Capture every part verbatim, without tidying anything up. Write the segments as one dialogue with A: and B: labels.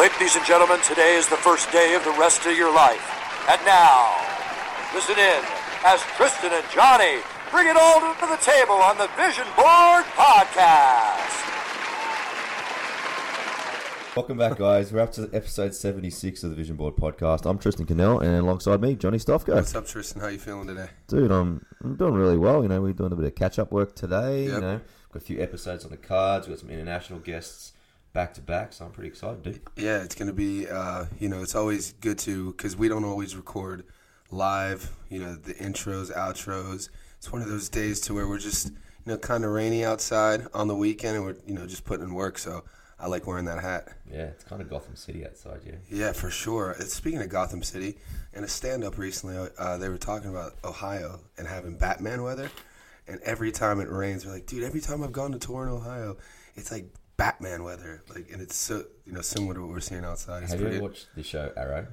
A: Ladies and gentlemen, today is the first day of the rest of your life. And now, listen in as Tristan and Johnny bring it all to the table on the Vision Board Podcast.
B: Welcome back, guys. We're up to episode seventy-six of the Vision Board Podcast. I'm Tristan Cannell, and alongside me, Johnny Stofko.
C: What's up, Tristan? How you feeling today?
B: Dude, I'm, I'm doing really well. You know, we're doing a bit of catch-up work today.
C: Yep.
B: You know, got a few episodes on the cards. We've got some international guests back-to-back, so I'm pretty excited, dude.
C: Yeah, it's going to be, uh, you know, it's always good to, because we don't always record live, you know, the intros, outros. It's one of those days to where we're just, you know, kind of rainy outside on the weekend, and we're, you know, just putting in work, so I like wearing that hat.
B: Yeah, it's kind of Gotham City outside, yeah.
C: Yeah, for sure. Speaking of Gotham City, in a stand-up recently, uh, they were talking about Ohio and having Batman weather, and every time it rains, they're like, dude, every time I've gone to tour in Ohio, it's like Batman weather, like, and it's so, you know, similar to what we're seeing outside. It's
B: Have you
C: pretty...
B: ever watched the show Arrow?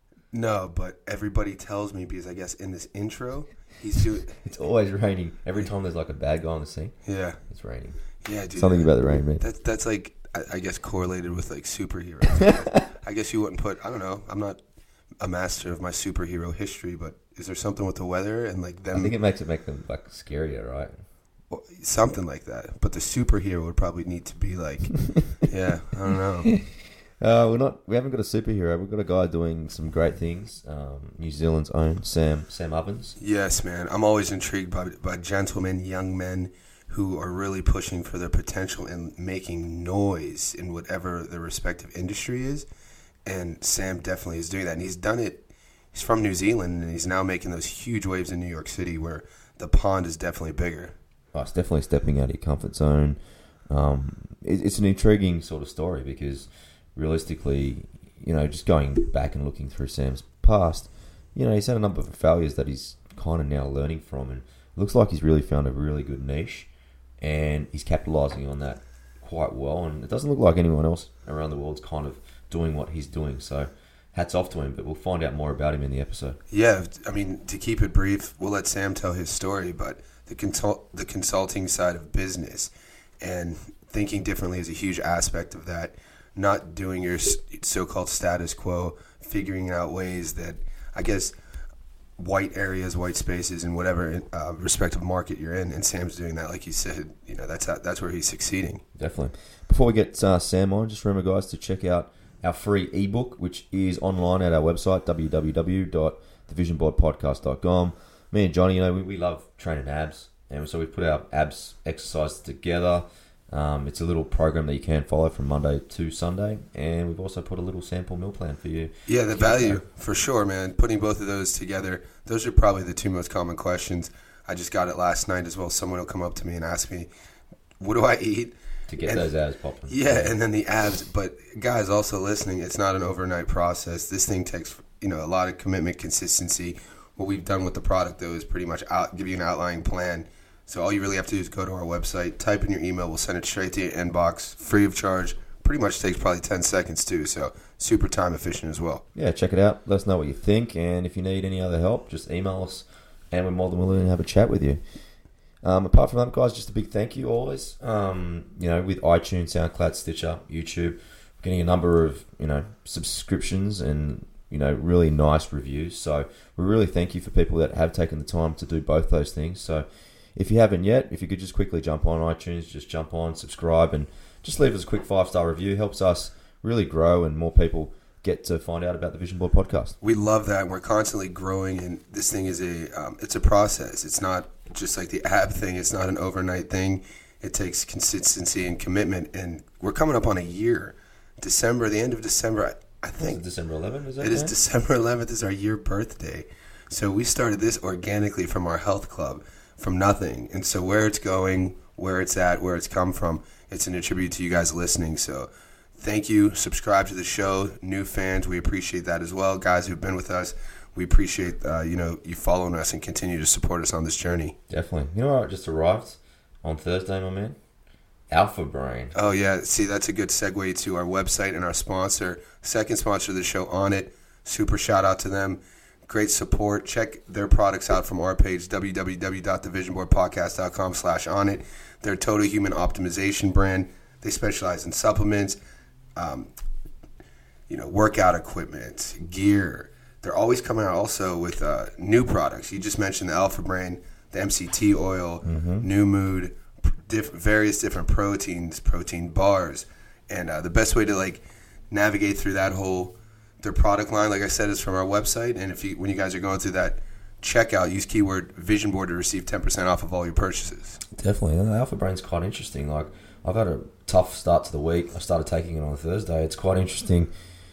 C: No, but everybody tells me, because I guess in this intro, he's doing...
B: It's always raining. Every time there's like a bad guy on the scene,
C: Yeah.
B: it's raining.
C: Yeah, dude.
B: Something about the rain, man.
C: That's, that's like, I, I guess, correlated with, like, superheroes. I guess you wouldn't put, I don't know, I'm not a master of my superhero history, but is there something with the weather and, like, them...
B: I think it makes it make them, like, scarier, right?
C: Well, something like that. But the superhero would probably need to be, like, yeah, I don't know.
B: Uh, we're not. We haven't got a superhero. We've got a guy doing some great things. Um, New Zealand's own Sam Sam Ovens.
C: Yes, man. I'm always intrigued by by gentlemen, young men who are really pushing for their potential and making noise in whatever their respective industry is. And Sam definitely is doing that. And he's done it. He's from New Zealand, and he's now making those huge waves in New York City where the pond is definitely bigger.
B: Oh, it's definitely stepping out of your comfort zone. Um, it, it's an intriguing sort of story because realistically, you know, just going back and looking through Sam's past, you know, he's had a number of failures that he's kind of now learning from, and it looks like he's really found a really good niche, and he's capitalizing on that quite well, and it doesn't look like anyone else around the world's kind of doing what he's doing, so hats off to him, but we'll find out more about him in the episode.
C: Yeah, I mean, to keep it brief, we'll let Sam tell his story, but the consult the consulting side of business and thinking differently is a huge aspect of that. Not doing your so-called status quo, figuring out ways that, I guess, white areas, white spaces, and whatever uh, respective market you're in. And Sam's doing that, like you said. You know, that's how, that's where he's succeeding.
B: Definitely. Before we get uh, Sam on, just remember, guys, to check out our free ebook, which is online at our website, w w w dot the vision board podcast dot com. Me and Johnny, you know, we, we love training abs, and so we put our abs exercises together. Um, it's a little program that you can follow from Monday to Sunday, and we've also put a little sample meal plan for you.
C: Yeah, the value, for sure, man. Putting both of those together, those are probably the two most common questions. I just got it last night as well. Someone will come up to me and ask me, what do I eat?
B: To get
C: and,
B: those abs popping.
C: Yeah, and then the abs. But guys, also listening, it's not an overnight process. This thing takes, you know, a lot of commitment, consistency. What we've done with the product, though, is pretty much out, give you an outline plan. So all you really have to do is go to our website, type in your email, we'll send it straight to your inbox, free of charge. Pretty much takes probably ten seconds too, so super time efficient as well.
B: Yeah, check it out. Let us know what you think, and if you need any other help, just email us, and we're more than willing to have a chat with you. Um, apart from that, guys, just a big thank you always. Um, you know, with iTunes, SoundCloud, Stitcher, YouTube, we're getting a number of, you know, subscriptions and, you know, really nice reviews. So we really thank you for people that have taken the time to do both those things. So if you haven't yet, if you could just quickly jump on iTunes, just jump on, subscribe, and just leave us a quick five-star review. Helps us really grow and more people get to find out about the Vision Board Podcast.
C: We love that. We're constantly growing, and this thing is a um, it's a process. It's not just like the ab thing. It's not an overnight thing. It takes consistency and commitment, and we're coming up on a year. December, the end of December, I, I think.
B: Is it December eleventh? Is that
C: It is
B: right?
C: December eleventh is our year birthday. So we started this organically from our health club, from nothing. And so where it's going, where it's at, where it's come from, it's an attribute to you guys listening. So thank you. Subscribe to the show. New fans, we appreciate that as well. Guys who've been with us, we appreciate uh, you know you following us and continue to support us on this journey.
B: Definitely. You know what just arrived on Thursday, my man? Alpha Brain.
C: Oh, yeah. See, that's a good segue to our website and our sponsor. Second sponsor of the show, On It. Super shout out to them. Great support. Check their products out from our page, w w w dot the vision board podcast dot com slash on it. They're a total human optimization brand. They specialize in supplements, um, you know, workout equipment, gear. They're always coming out also with uh, new products. You just mentioned the Alpha Brain, the M C T oil,
B: Mm-hmm.
C: New Mood, diff- various different proteins, protein bars. And uh, the best way to, like, navigate through that whole, their product line, like I said, is from our website. And if you, when you guys are going through that checkout, use keyword Vision Board to receive ten percent off of all your purchases.
B: Definitely. And the Alpha Brain's quite interesting. Like, I've had a tough start to the week. I started taking it on Thursday. It's quite interesting.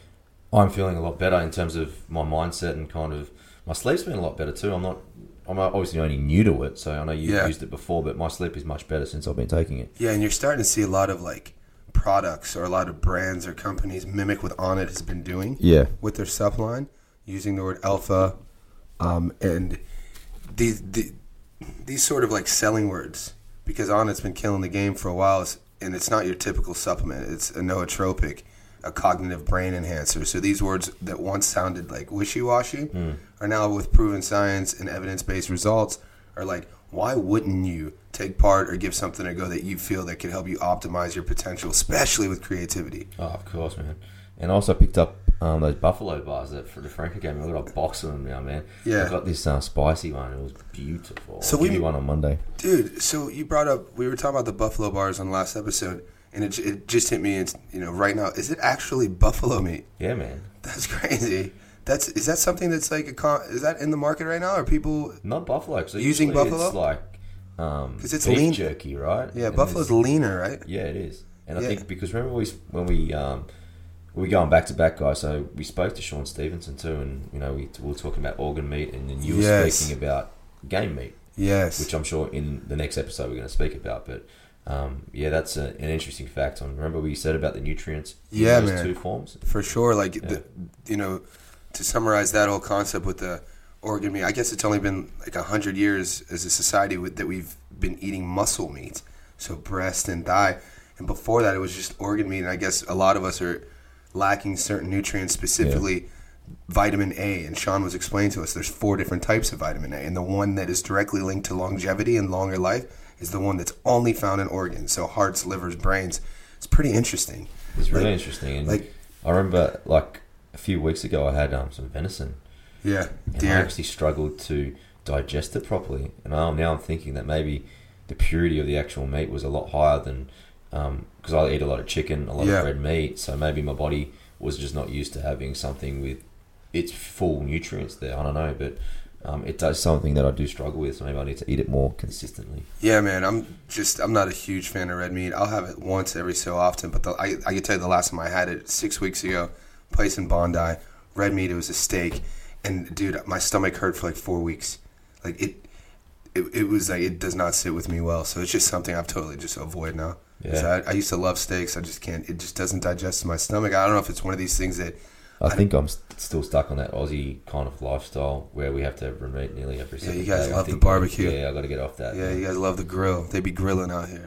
B: I'm feeling a lot better in terms of my mindset and kind of my sleep's been a lot better too. I'm not, I'm obviously only new to it, so I know you've
C: Yeah.
B: used it before, but my sleep is much better since I've been taking it.
C: Yeah, and you're starting to see a lot of, like, products or a lot of brands or companies mimic what Onnit has been doing
B: Yeah.
C: with their sub line, using the word alpha, um, and these the, these sort of like selling words, because Onnit's been killing the game for a while, and it's not your typical supplement. It's a nootropic, a cognitive brain enhancer. So these words that once sounded like wishy-washy
B: Mm.
C: are now, with proven science and evidence-based results, are like, why wouldn't you take part or give something a go that you feel that could help you optimize your potential, especially with creativity?
B: Oh, of course, man. And I also picked up um, those buffalo bars that for the Franco gave me. I've got a box of them now, man.
C: Yeah.
B: I got this uh, spicy one. It was beautiful.
C: So
B: I'll give
C: we-
B: you one on Monday.
C: Dude, so you brought up, we were talking about the buffalo bars on the last episode, and it, it just hit me, it's, you know, right now, is it actually buffalo meat?
B: Yeah, man.
C: That's crazy. That's Is that something that's like, a con- is that in the market right now? Are people,
B: Not buffalo. Cause
C: Using
B: usually
C: buffalo?
B: It's like um,
C: 'Cause it's
B: beef
C: lean-
B: jerky, right?
C: yeah,
B: And
C: buffalo's
B: there's-
C: leaner, right?
B: Yeah, it is. And I
C: Yeah.
B: think because remember we when we um, we were going back to back, guys. So we spoke to Sean Stevenson too, and you know we, we were talking about organ meat, and then you were
C: Yes.
B: speaking about game meat,
C: Yes.
B: which I'm sure in the next episode we're going to speak about. But um, yeah, that's a, an interesting fact. On remember we said about the nutrients. in
C: Yeah,
B: those
C: man.
B: two forms.
C: For sure, like, the, you know, to summarize that whole concept with the organ meat, I guess it's only been like a hundred years as a society with, that we've been eating muscle meat, so breast and thigh, and before that it was just organ meat. And I guess a lot of us are lacking certain nutrients, specifically vitamin A. And Sean was explaining to us there's four different types of vitamin A, and the one that is directly linked to longevity and longer life is the one that's only found in organs, so hearts, livers, brains. It's pretty interesting.
B: It's really
C: Like-
B: interesting. And
C: like-
B: I remember like a few weeks ago I had um, some venison.
C: Yeah,
B: And I
C: deer.
B: actually struggled to digest it properly. And now, now I'm thinking that maybe the purity of the actual meat was a lot higher than... Because I eat a lot of chicken, a lot
C: Yeah.
B: of red meat. So maybe my body was just not used to having something with its full nutrients there. I don't know. But um, it does something that I do struggle with. So maybe I need to eat it more consistently.
C: Yeah, man, I'm just I'm not a huge fan of red meat. I'll have it once every so often, but the, I I can tell you the last time I had it six weeks ago, place in Bondi, red meat. It was a steak, and dude, my stomach hurt for like four weeks. Like it, it, it was like it does not sit with me well. So it's just something I've totally just avoid now. 'Cause
B: Yeah.
C: I, I used to love steaks. I just can't. It just doesn't digest in my stomach. I don't know if it's one of these things that.
B: I think I'm st- still stuck on that Aussie kind of lifestyle where we have to have meat nearly every
C: Yeah,
B: single
C: you guys
B: day. I
C: love the
B: think-
C: barbecue.
B: Yeah, I got to get off that.
C: Yeah, you guys love the grill. They be grilling out here.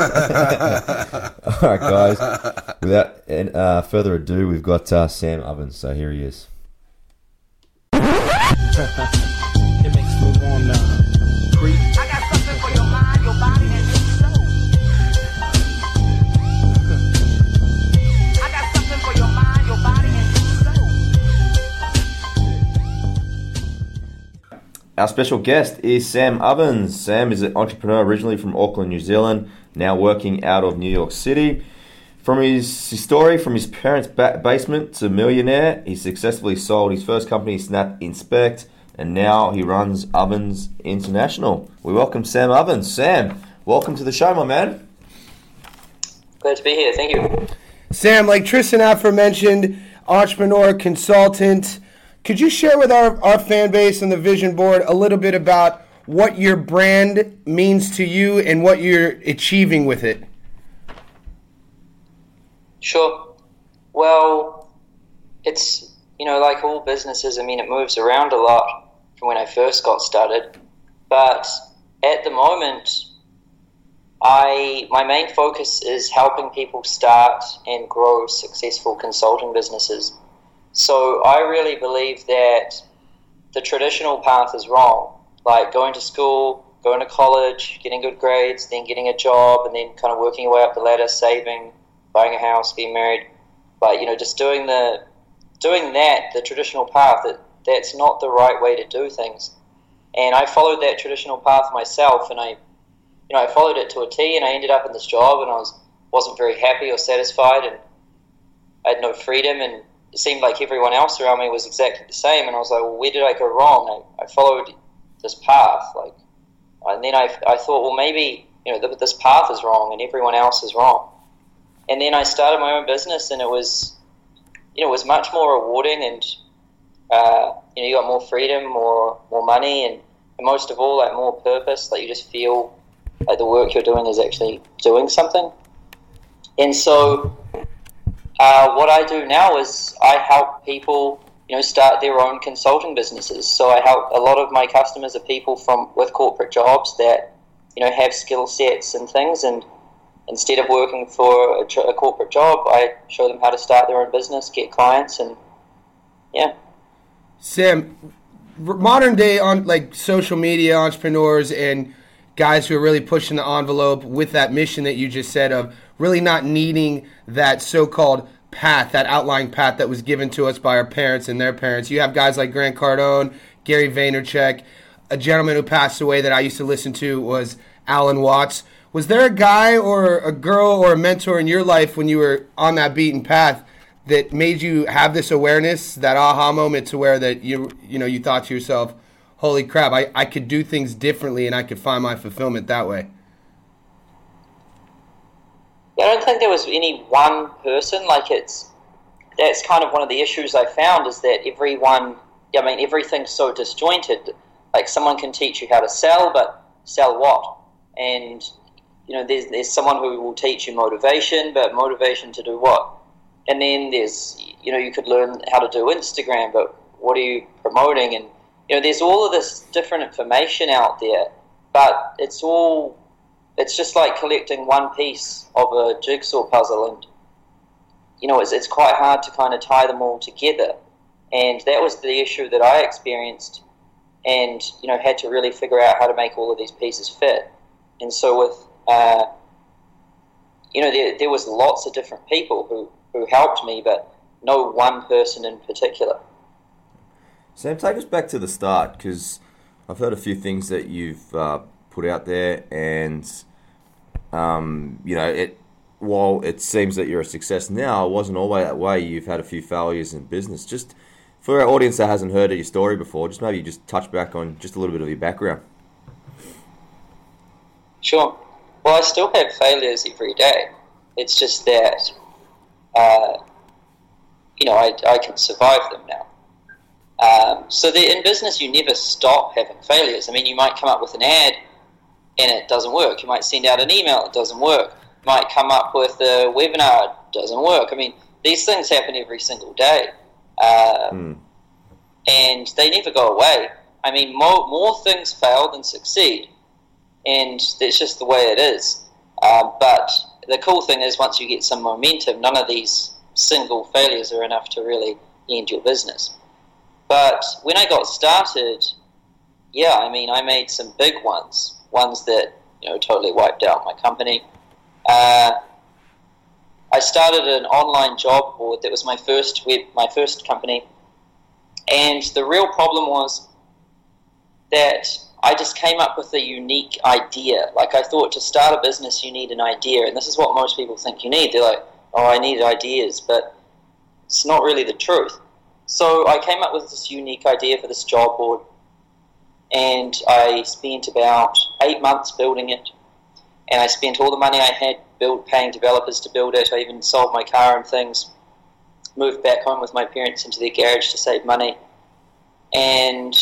B: All right, guys. Without uh, further ado, we've got uh, Sam Ovens. So here he is.
D: It makes me wanna creep.
E: I got something for your mind, your body, and your soul. I got something for your mind, your body, and your soul.
B: Our special guest is Sam Ovens. Sam is an entrepreneur originally from Auckland, New Zealand, now working out of New York City. From his, his story, from his parents' ba- basement to millionaire, he successfully sold his first company, Snap Inspect, and now he runs Ovens International. We welcome Sam Ovens. Sam, welcome to the show, my man.
F: Glad to be here. Thank you.
G: Sam, like Tristan aforementioned, entrepreneur, consultant, could you share with our, our fan base and the Vision Board a little bit about what your brand means to you and what you're achieving with it?
F: Sure. Well, it's, you know, like all businesses, I mean, it moves around a lot from when I first got started. But at the moment, I my main focus is helping people start and grow successful consulting businesses. So I really believe that the traditional path is wrong, like going to school, going to college, getting good grades, then getting a job, and then kind of working your way up the ladder, saving, buying a house, being married. But, you know, just doing the doing that, the traditional path, that that's not the right way to do things. And I followed that traditional path myself, and I, you know, I followed it to a T, and I ended up in this job, and I was wasn't very happy or satisfied, and I had no freedom, and it seemed like everyone else around me was exactly the same. And I was like, well, where did I go wrong? I, I followed this path, like, and then I, I thought, well, maybe, you know, this path is wrong, and everyone else is wrong. And then I started my own business, and it was, you know, it was much more rewarding, and uh, you know, you got more freedom, more more money, and, and most of all, like, more purpose. Like, you just feel like the work you're doing is actually doing something. And so, uh, what I do now is I help people, you know, start their own consulting businesses. So I help a lot of my customers are people from with corporate jobs that, you know, have skill sets and things, and instead of working for a, a corporate job, I show them how to start their own business, get clients, and yeah.
G: Sam, modern day on like social media entrepreneurs and guys who are really pushing the envelope with that mission that you just said of really not needing that so-called path, that outlying path that was given to us by our parents and their parents. You have guys like Grant Cardone, Gary Vaynerchuk. A gentleman who passed away that I used to listen to was Alan Watts. Was there a guy or a girl or a mentor in your life when you were on that beaten path that made you have this awareness, that aha moment to where that you you know you thought to yourself, holy crap, I, I could do things differently and I could find my fulfillment that way?
F: Yeah, I don't think there was any one person. Like, it's that's kind of one of the issues I found, is that everyone, I mean, everything's so disjointed. Like, someone can teach you how to sell, but sell what? And, you know, there's there's someone who will teach you motivation, but motivation to do what? And then there's, you know, you could learn how to do Instagram, but what are you promoting? And, you know, there's all of this different information out there, but it's all, it's just like collecting one piece of a jigsaw puzzle, and, you know, it's, it's quite hard to kind of tie them all together. And that was the issue that I experienced, and, you know, had to really figure out how to make all of these pieces fit. And so with, uh, you know, there, there was lots of different people who, who helped me, but no one person in particular.
B: Sam, take us back to the start, because I've heard a few things that you've uh, put out there, and um, you know, it. While it seems that you're a success now, it wasn't always that way. You've had a few failures in business. Just for our audience that hasn't heard of your story before, just maybe just touch back on just a little bit of your background.
F: Sure. Well, I still have failures every day. It's just that, uh, you know, I, I can survive them now. Um, so the, in business, you never stop having failures. I mean, you might come up with an ad and it doesn't work. You might send out an email, it doesn't work. You might come up with a webinar, it doesn't work. I mean, these things happen every single day. Uh, mm. And they never go away. I mean, more, more things fail than succeed. And that's just the way it is. Uh, but the cool thing is, once you get some momentum, none of these single failures are enough to really end your business. But when I got started, yeah, I mean, I made some big ones, ones that, you know, totally wiped out my company. Uh, I started an online job board that was my first web, my first company, and the real problem was that I just came up with a unique idea. Like, I thought to start a business, you need an idea, and this is what most people think you need. They're like, oh, I need ideas, but it's not really the truth. So I came up with this unique idea for this job board, and I spent about eight months building it, and I spent all the money I had build, paying developers to build it. I even sold my car and things, moved back home with my parents into their garage to save money, and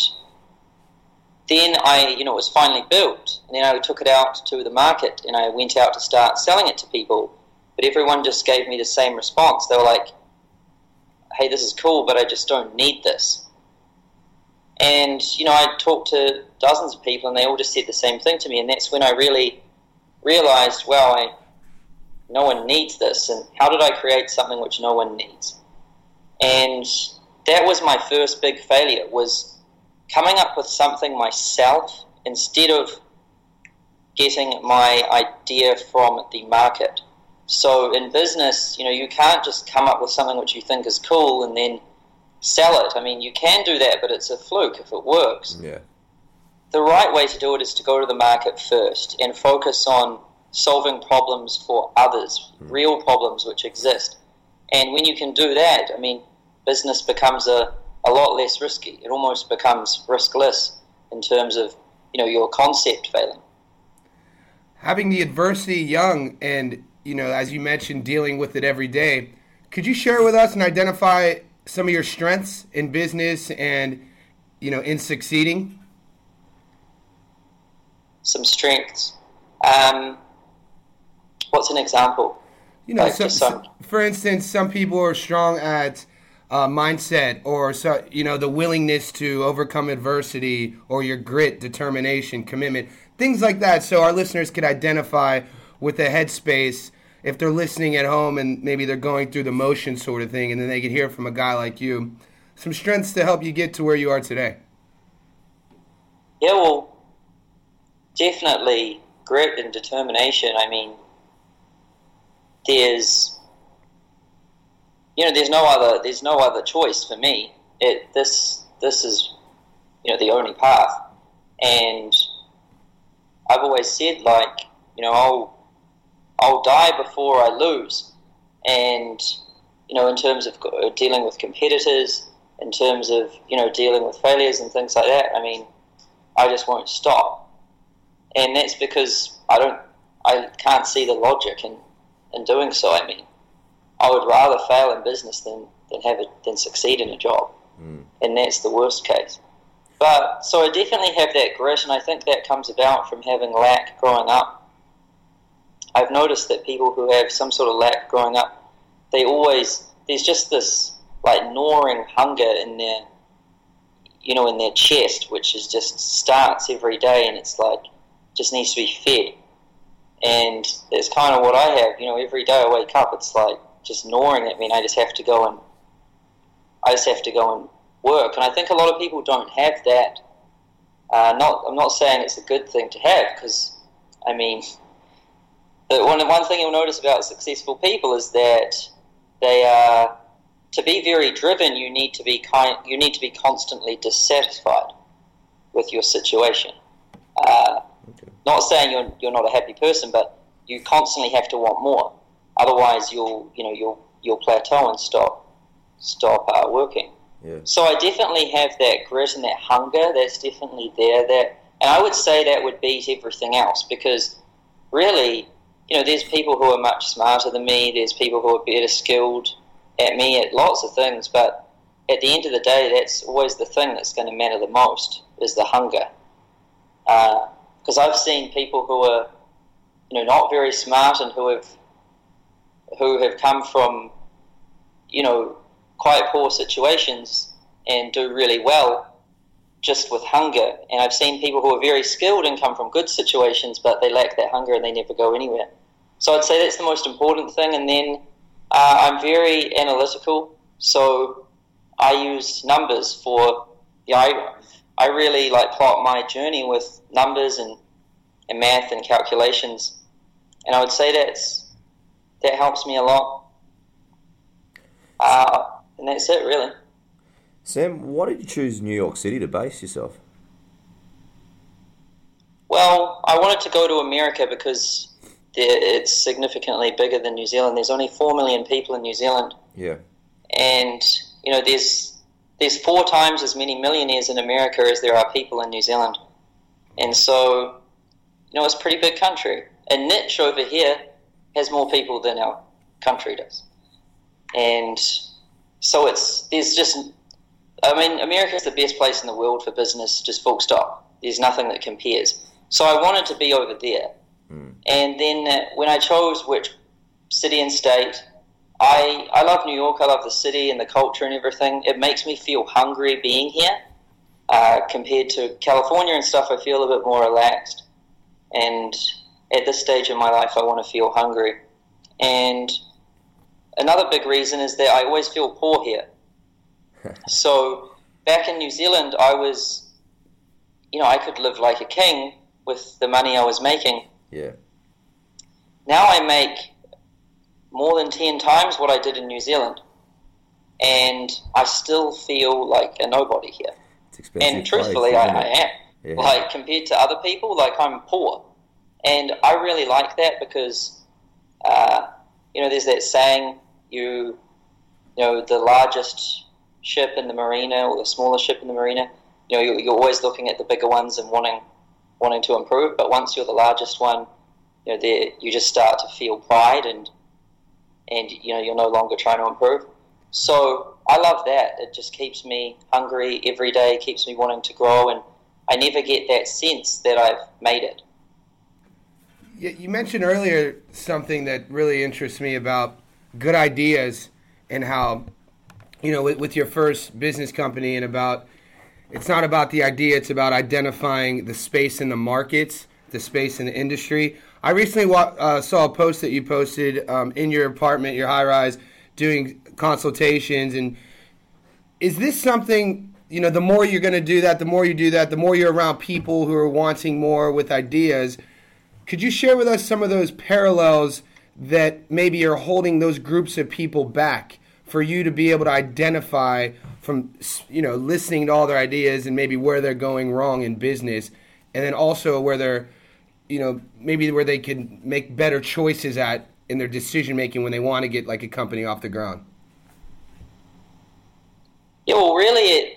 F: then I, you know, it was finally built, and then I took it out to the market, and I went out to start selling it to people, but everyone just gave me the same response. They were like, hey, this is cool, but I just don't need this. And, you know, I talked to dozens of people, and they all just said the same thing to me, and that's when I really realized, well, I, no one needs this, and how did I create something which no one needs? And that was my first big failure, was coming up with something myself instead of getting my idea from the market. So in business, you know, you can't just come up with something which you think is cool and then sell it. I mean, you can do that, but it's a fluke if it works.
B: Yeah.
F: The right way to do it is to go to the market first and focus on solving problems for others, mm. real problems which exist. And when you can do that, I mean, business becomes a, a lot less risky. It almost becomes riskless in terms of, you know, your concept failing.
G: Having the adversity young and, you know, as you mentioned, dealing with it every day, could you share with us and identify some of your strengths in business and, you know, in succeeding?
F: Some strengths. Um, what's an example?
G: You know,
F: like
G: so,
F: some,
G: for instance, some people are strong at uh, mindset, or so, you know, the willingness to overcome adversity, or your grit, determination, commitment, things like that. So our listeners could identify with the headspace if they're listening at home and maybe they're going through the motion sort of thing, and then they could hear from a guy like you. Some strengths to help you get to where you are today.
F: Yeah, well, definitely grit and determination. I mean, there's, you know, there's no other, there's no other choice for me. It this this is, you know, the only path. And I've always said, like, you know, I'll I'll die before I lose. And, you know, in terms of dealing with competitors, in terms of, you know, dealing with failures and things like that, I mean, I just won't stop. And that's because I don't, I can't see the logic in, in doing so. I mean, I would rather fail in business than, than have it, than succeed in a job. Mm. And that's the worst case. But, so I definitely have that grit, and I think that comes about from having lack growing up. I've noticed that people who have some sort of lack growing up, they always, there's just this, like, gnawing hunger in their, you know, in their chest, which is just starts every day, and it's like, just needs to be fed. And it's kind of what I have, you know, every day I wake up, it's like just gnawing at me, and I just have to go and, I just have to go and work. And I think a lot of people don't have that. Uh, not, I'm not saying it's a good thing to have, because, I mean, the one, one thing you'll notice about successful people is that they are, to be very driven, you need to be kind, you need to be constantly dissatisfied with your situation. Uh, okay. Not saying you're you're not a happy person, but you constantly have to want more. Otherwise, you'll you know you'll you'll plateau and stop stop uh, working.
B: Yeah.
F: So I definitely have that grit and that hunger. That's definitely there. That, and I would say that would beat everything else, because really, you know, there's people who are much smarter than me. There's people who are better skilled at me at lots of things, but at the end of the day, that's always the thing that's going to matter the most, is the hunger. Because uh, I've seen people who are, you know, not very smart and who have who have come from, you know, quite poor situations and do really well just with hunger. And I've seen people who are very skilled and come from good situations, but they lack that hunger and they never go anywhere. So I'd say that's the most important thing. And then uh, I'm very analytical, so I use numbers for, yeah, I, I really like plot my journey with numbers and, and math and calculations. And I would say that's, that helps me a lot. Uh, and that's it, really.
B: Sam, why did you choose New York City to base yourself?
F: Well, I wanted to go to America because it's significantly bigger than New Zealand. There's only four million people in New Zealand.
B: Yeah.
F: And, you know, there's there's four times as many millionaires in America as there are people in New Zealand. And so, you know, it's a pretty big country. A niche over here has more people than our country does. And so it's, there's just, I mean, America is the best place in the world for business, just full stop. There's nothing that compares. So I wanted to be over there. Mm. And then uh, when I chose which city and state, I, I love New York. I love the city and the culture and everything. It makes me feel hungry being here. Uh, compared to California and stuff, I feel a bit more relaxed. And at this stage in my life, I want to feel hungry. And another big reason is that I always feel poor here. So back in New Zealand, I was, you know, I could live like a king with the money I was making.
B: Yeah.
F: Now I make more than ten times what I did in New Zealand. and I still feel like a nobody here.
B: It's expensive.
F: And truthfully,
B: place,
F: I, I am.
B: Yeah.
F: Like, compared to other people, like, I'm poor. And I really like that because, uh, you know, there's that saying, you, you know, the largest ship in the marina or the smaller ship in the marina, you know, you're, you're always looking at the bigger ones and wanting wanting to improve. But once you're the largest one, you know, there you just start to feel pride, and and you know, you're no longer trying to improve. So I love that. It just keeps me hungry every day, keeps me wanting to grow, and I never get that sense that I've made it.
G: You mentioned earlier something that really interests me about good ideas and how, you know, with, with your first business company, and about, it's not about the idea, it's about identifying the space in the markets, the space in the industry. I recently wa- uh, saw a post that you posted um, in your apartment, your high-rise, doing consultations. And is this something, you know, the more you're going to do that, the more you do that, the more you're around people who are wanting more with ideas. Could you share with us some of those parallels that maybe are holding those groups of people back for you to be able to identify from, you know, listening to all their ideas and maybe where they're going wrong in business, and then also where they're, you know, maybe where they can make better choices at in their decision making when they want to get like a company off the ground?
F: Yeah, well, really, it,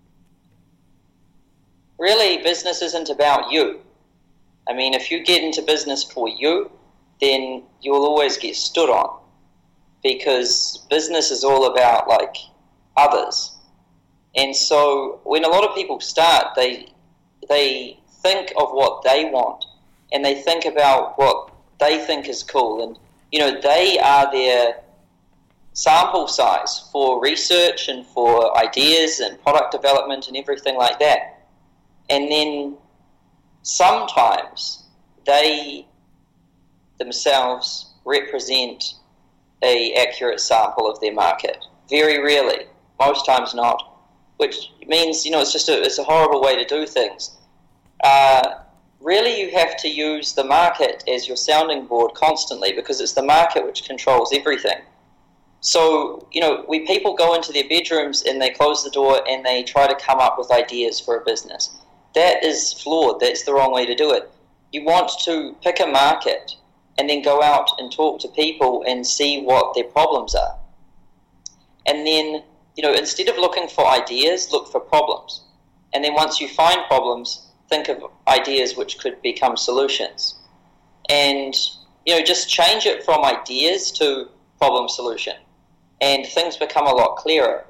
F: really, business isn't about you. I mean, if you get into business for you, then you'll always get stood on, because business is all about, like, others. And so when a lot of people start, they they think of what they want, and they think about what they think is cool, and, you know, they are their sample size for research and for ideas and product development and everything like that. And then sometimes they themselves represent a accurate sample of their market. Very rarely, most times not, which means, you know, it's just a, it's a horrible way to do things. Uh, really, you have to use the market as your sounding board constantly, because it's the market which controls everything. So, you know, we people go into their bedrooms and they close the door and they try to come up with ideas for a business. That is flawed. That's the wrong way to do it. You want to pick a market and then go out and talk to people and see what their problems are. And then, you know, instead of looking for ideas, look for problems. And then once you find problems, think of ideas which could become solutions. And, you know, just change it from ideas to problem solution, and things become a lot clearer.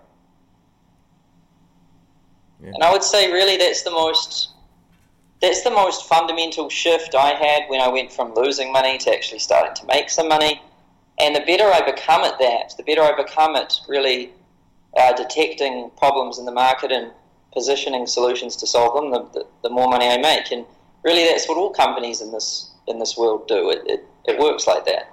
F: Yeah. And I would say really that's the most that's the most fundamental shift I had when I went from losing money to actually starting to make some money. And the better I become at that, the better I become at really uh, detecting problems in the market and positioning solutions to solve them, the, the, the more money I make. And really that's what all companies in this in this world do. It it, it works like that.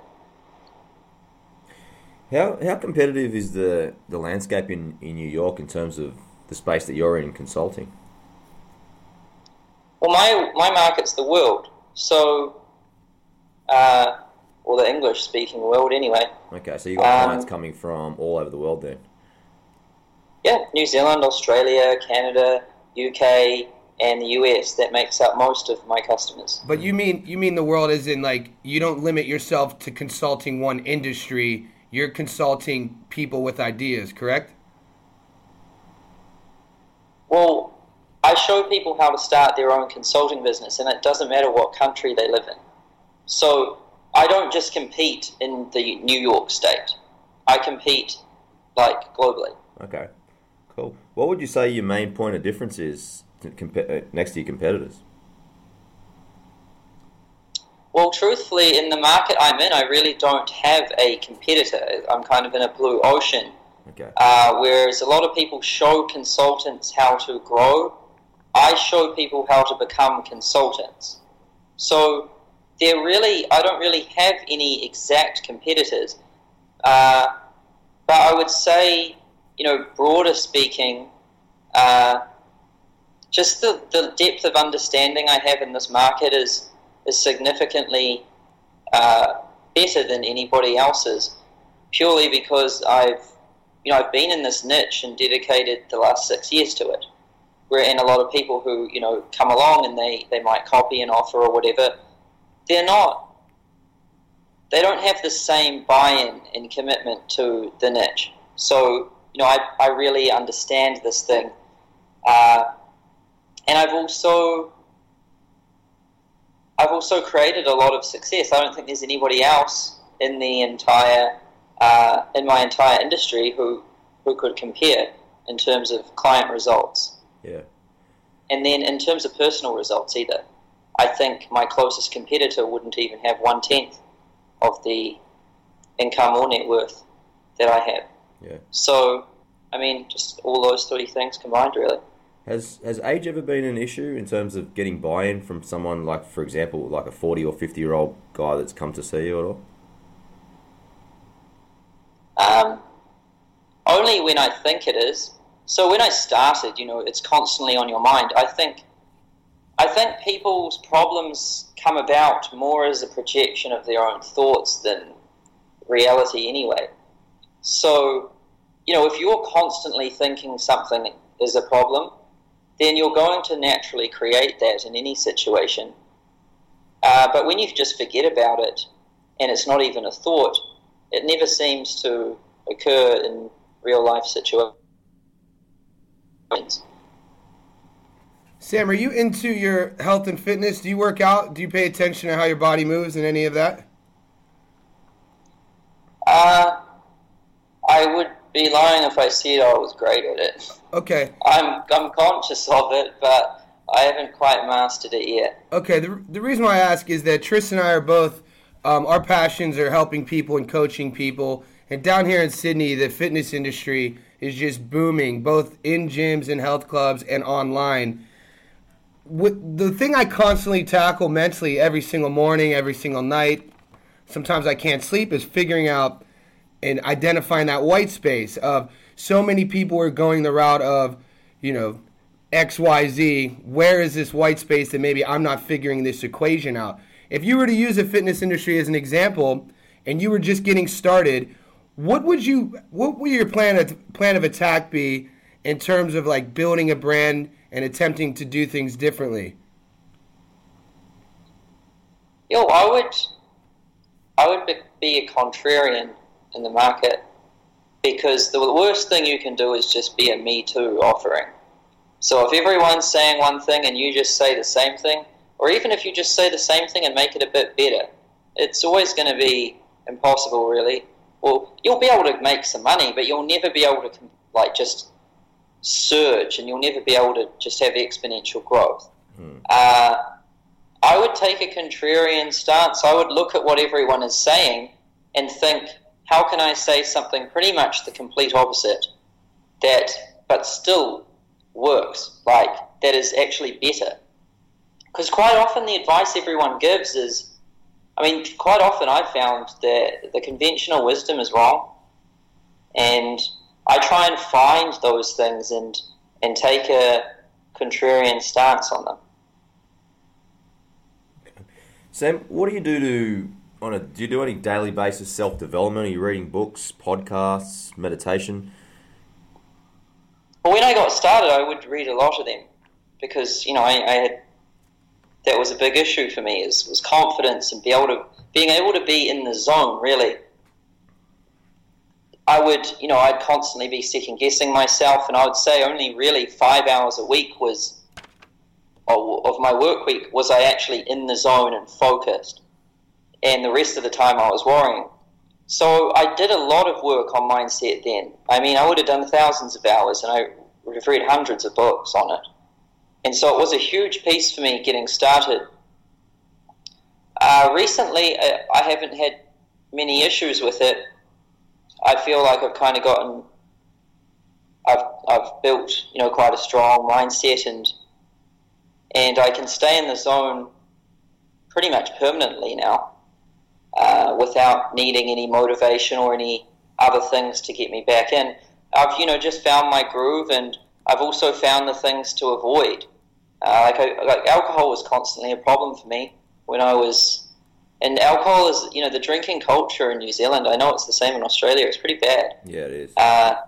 B: How how competitive is the, the landscape in, in New York in terms of the space that you're in in consulting?
F: Well, my my market's the world, so, uh, or the English-speaking world anyway.
B: Okay, so you've got
F: um,
B: clients coming from all over the world then?
F: Yeah, New Zealand, Australia, Canada, U K, and the U S. That makes up most of my customers.
G: But you mean you mean the world is in, like, you don't limit yourself to consulting one industry. You're consulting people with ideas, correct?
F: Well, I show people how to start their own consulting business, and it doesn't matter what country they live in. So I don't just compete in the New York state. I compete, like, globally.
B: Okay, cool. What would you say your main point of difference is to comp- uh, next to your competitors?
F: Well, truthfully, in the market I'm in, I really don't have a competitor. I'm kind of in a blue ocean.
B: Okay.
F: Uh, whereas a lot of people show consultants how to grow, I show people how to become consultants. So they're really, I don't really have any exact competitors. Uh, but I would say, you know, broader speaking, uh, just the, the depth of understanding I have in this market is is significantly uh, better than anybody else's, purely because I've you know, I've been in this niche and dedicated the last six years to it. Where, and a lot of people who, you know, come along and they, they might copy an offer or whatever, they're not, they don't have the same buy-in and commitment to the niche. So, you know, I, I really understand this thing. Uh, and I've also, I've also created a lot of success. I don't think there's anybody else in the entire, uh, in my entire industry who, who could compare in terms of client results.
B: Yeah.
F: And then in terms of personal results either. I think my closest competitor wouldn't even have one-tenth of the income or net worth that I have.
B: Yeah.
F: So, I mean, just all those three things combined, really.
B: Has has age ever been an issue in terms of getting buy-in from someone like, for example, like a forty or fifty year old guy that's come to see you at all?
F: Um, only when I think it is. So when I started, you know, it's constantly on your mind. I think, I think people's problems come about more as a projection of their own thoughts than reality anyway. So, you know, if you're constantly thinking something is a problem, then you're going to naturally create that in any situation. Uh, but when you just forget about it, and it's not even a thought, it never seems to occur in real life situations.
G: Sam, are you into your health and fitness? Do you work out? Do you pay attention to how your body moves and any of that?
F: Uh, I would be lying if I said I was great at it.
G: Okay.
F: I'm I'm conscious of it, but I haven't quite mastered it yet.
G: Okay, the, the reason why I ask is that Tristan and I are both, um, our passions are helping people and coaching people. And down here in Sydney, the fitness industry is just booming, both in gyms and health clubs and online. With, the thing I constantly tackle mentally every single morning, every single night, sometimes I can't sleep, is figuring out and identifying that white space of so many people are going the route of, you know, X, Y, Z. Where is this white space that maybe I'm not figuring this equation out? If you were to use the fitness industry as an example and you were just getting started, what would you, what would your plan of, plan of attack be in terms of like building a brand and attempting to do things differently?
F: Yo, I would, I would be a contrarian in the market, because the worst thing you can do is just be a Me Too offering. So if everyone's saying one thing and you just say the same thing, or even if you just say the same thing and make it a bit better, it's always going to be impossible, really. Well, you'll be able to make some money, but you'll never be able to like just surge, and you'll never be able to just have exponential growth. Hmm. Uh, I would take a contrarian stance. I would look at what everyone is saying and think, how can I say something pretty much the complete opposite that, but still works, like that is actually better? Because quite often the advice everyone gives is, I mean, quite often I've found that the conventional wisdom is wrong, and I try and find those things and and take a contrarian stance on them.
B: Sam, what do you do to on a do you do any daily basis self development? Are you reading books, podcasts, meditation?
F: Well, when I got started, I would read a lot of them because you know I, I had that was a big issue for me is was confidence and be able to being able to be in the zone. Really, I would you know I'd constantly be second guessing myself, and I would say only really five hours a week was of my work week was I actually in the zone and focused. And the rest of the time I was worrying. So I did a lot of work on mindset then. I mean, I would have done thousands of hours and I would have read hundreds of books on it. And so it was a huge piece for me getting started. Uh, recently, I, I haven't had many issues with it. I feel like I've kind of gotten, I've I've built, you know, quite a strong mindset, and and I can stay in the zone pretty much permanently now. Uh, without needing any motivation or any other things to get me back in. I've, you know, just found my groove, and I've also found the things to avoid. Uh, like, I, like alcohol was constantly a problem for me when I was, and alcohol is, you know, the drinking culture in New Zealand, I know it's the same in Australia, it's pretty bad.
B: Yeah, it is.
F: Uh,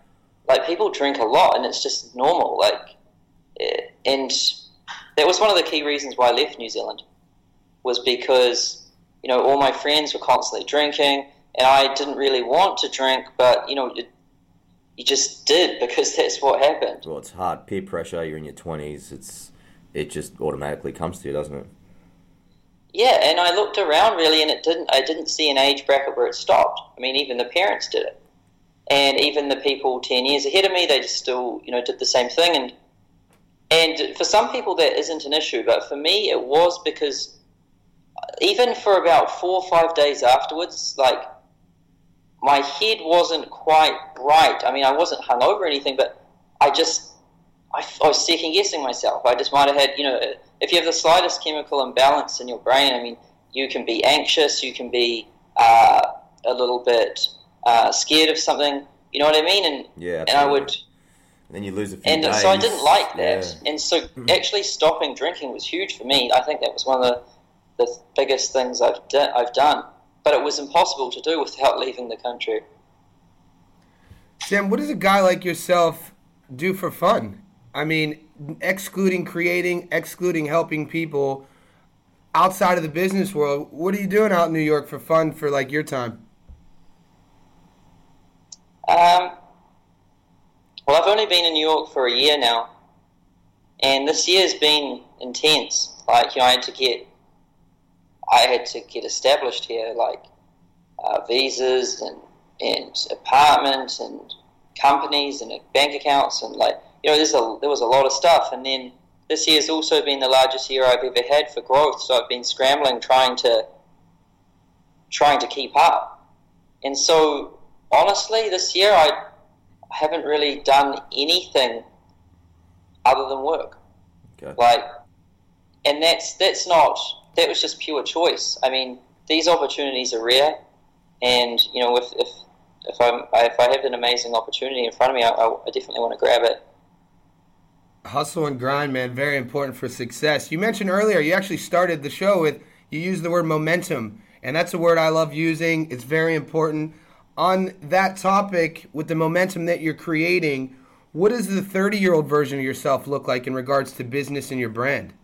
F: like people drink a lot, and it's just normal. Like, eh, and that was one of the key reasons why I left New Zealand, was because, you know, all my friends were constantly drinking, and I didn't really want to drink, but, you know, it, you just did because that's what happened.
B: Well, it's hard. Peer pressure, you're in your twenties, it's it just automatically comes to you, doesn't it?
F: Yeah, and I looked around really, and it didn't. I didn't see an age bracket where it stopped. I mean, even the parents did it, and even the people ten years ahead of me, they just still, you know, did the same thing. And and for some people, that isn't an issue, but for me, it was, because even for about four or five days afterwards, like, my head wasn't quite right. I mean, I wasn't hungover or anything, but I just, I, I was second guessing myself. I just might have had, you know, if you have the slightest chemical imbalance in your brain, I mean, you can be anxious, you can be uh, a little bit uh, scared of something, you know what I mean? And
B: yeah,
F: and I would,
B: and then you lose a few
F: and
B: days.
F: so I didn't like that.
B: Yeah.
F: And so actually stopping drinking was huge for me. I think that was one of the, the biggest things I've di- I've done. But it was impossible to do without leaving the country.
G: Sam, what does a guy like yourself do for fun? I mean, excluding creating, excluding helping people outside of the business world, what are you doing out in New York for fun for, like, your time?
F: Um, well, I've only been in New York for a year now, and this year's been intense. Like, you know, I had to get, I had to get established here, like uh, visas and and apartments and companies and bank accounts, and, like, you know, there's a there was a lot of stuff. And then this year's also been the largest year I've ever had for growth, so I've been scrambling, trying to trying to keep up. And so, honestly, this year I haven't really done anything other than work.
B: Okay.
F: Like, and that's that's not that was just pure choice. I mean, these opportunities are rare, and, you know, if if if I if I have an amazing opportunity in front of me, I, I definitely want to grab it.
G: Hustle and grind, man, very important for success. You mentioned earlier, you actually started the show with, you used the word momentum, and that's a word I love using. It's very important. On that topic, with the momentum that you're creating, what does the thirty-year-old version of yourself look like in regards to business and your brand?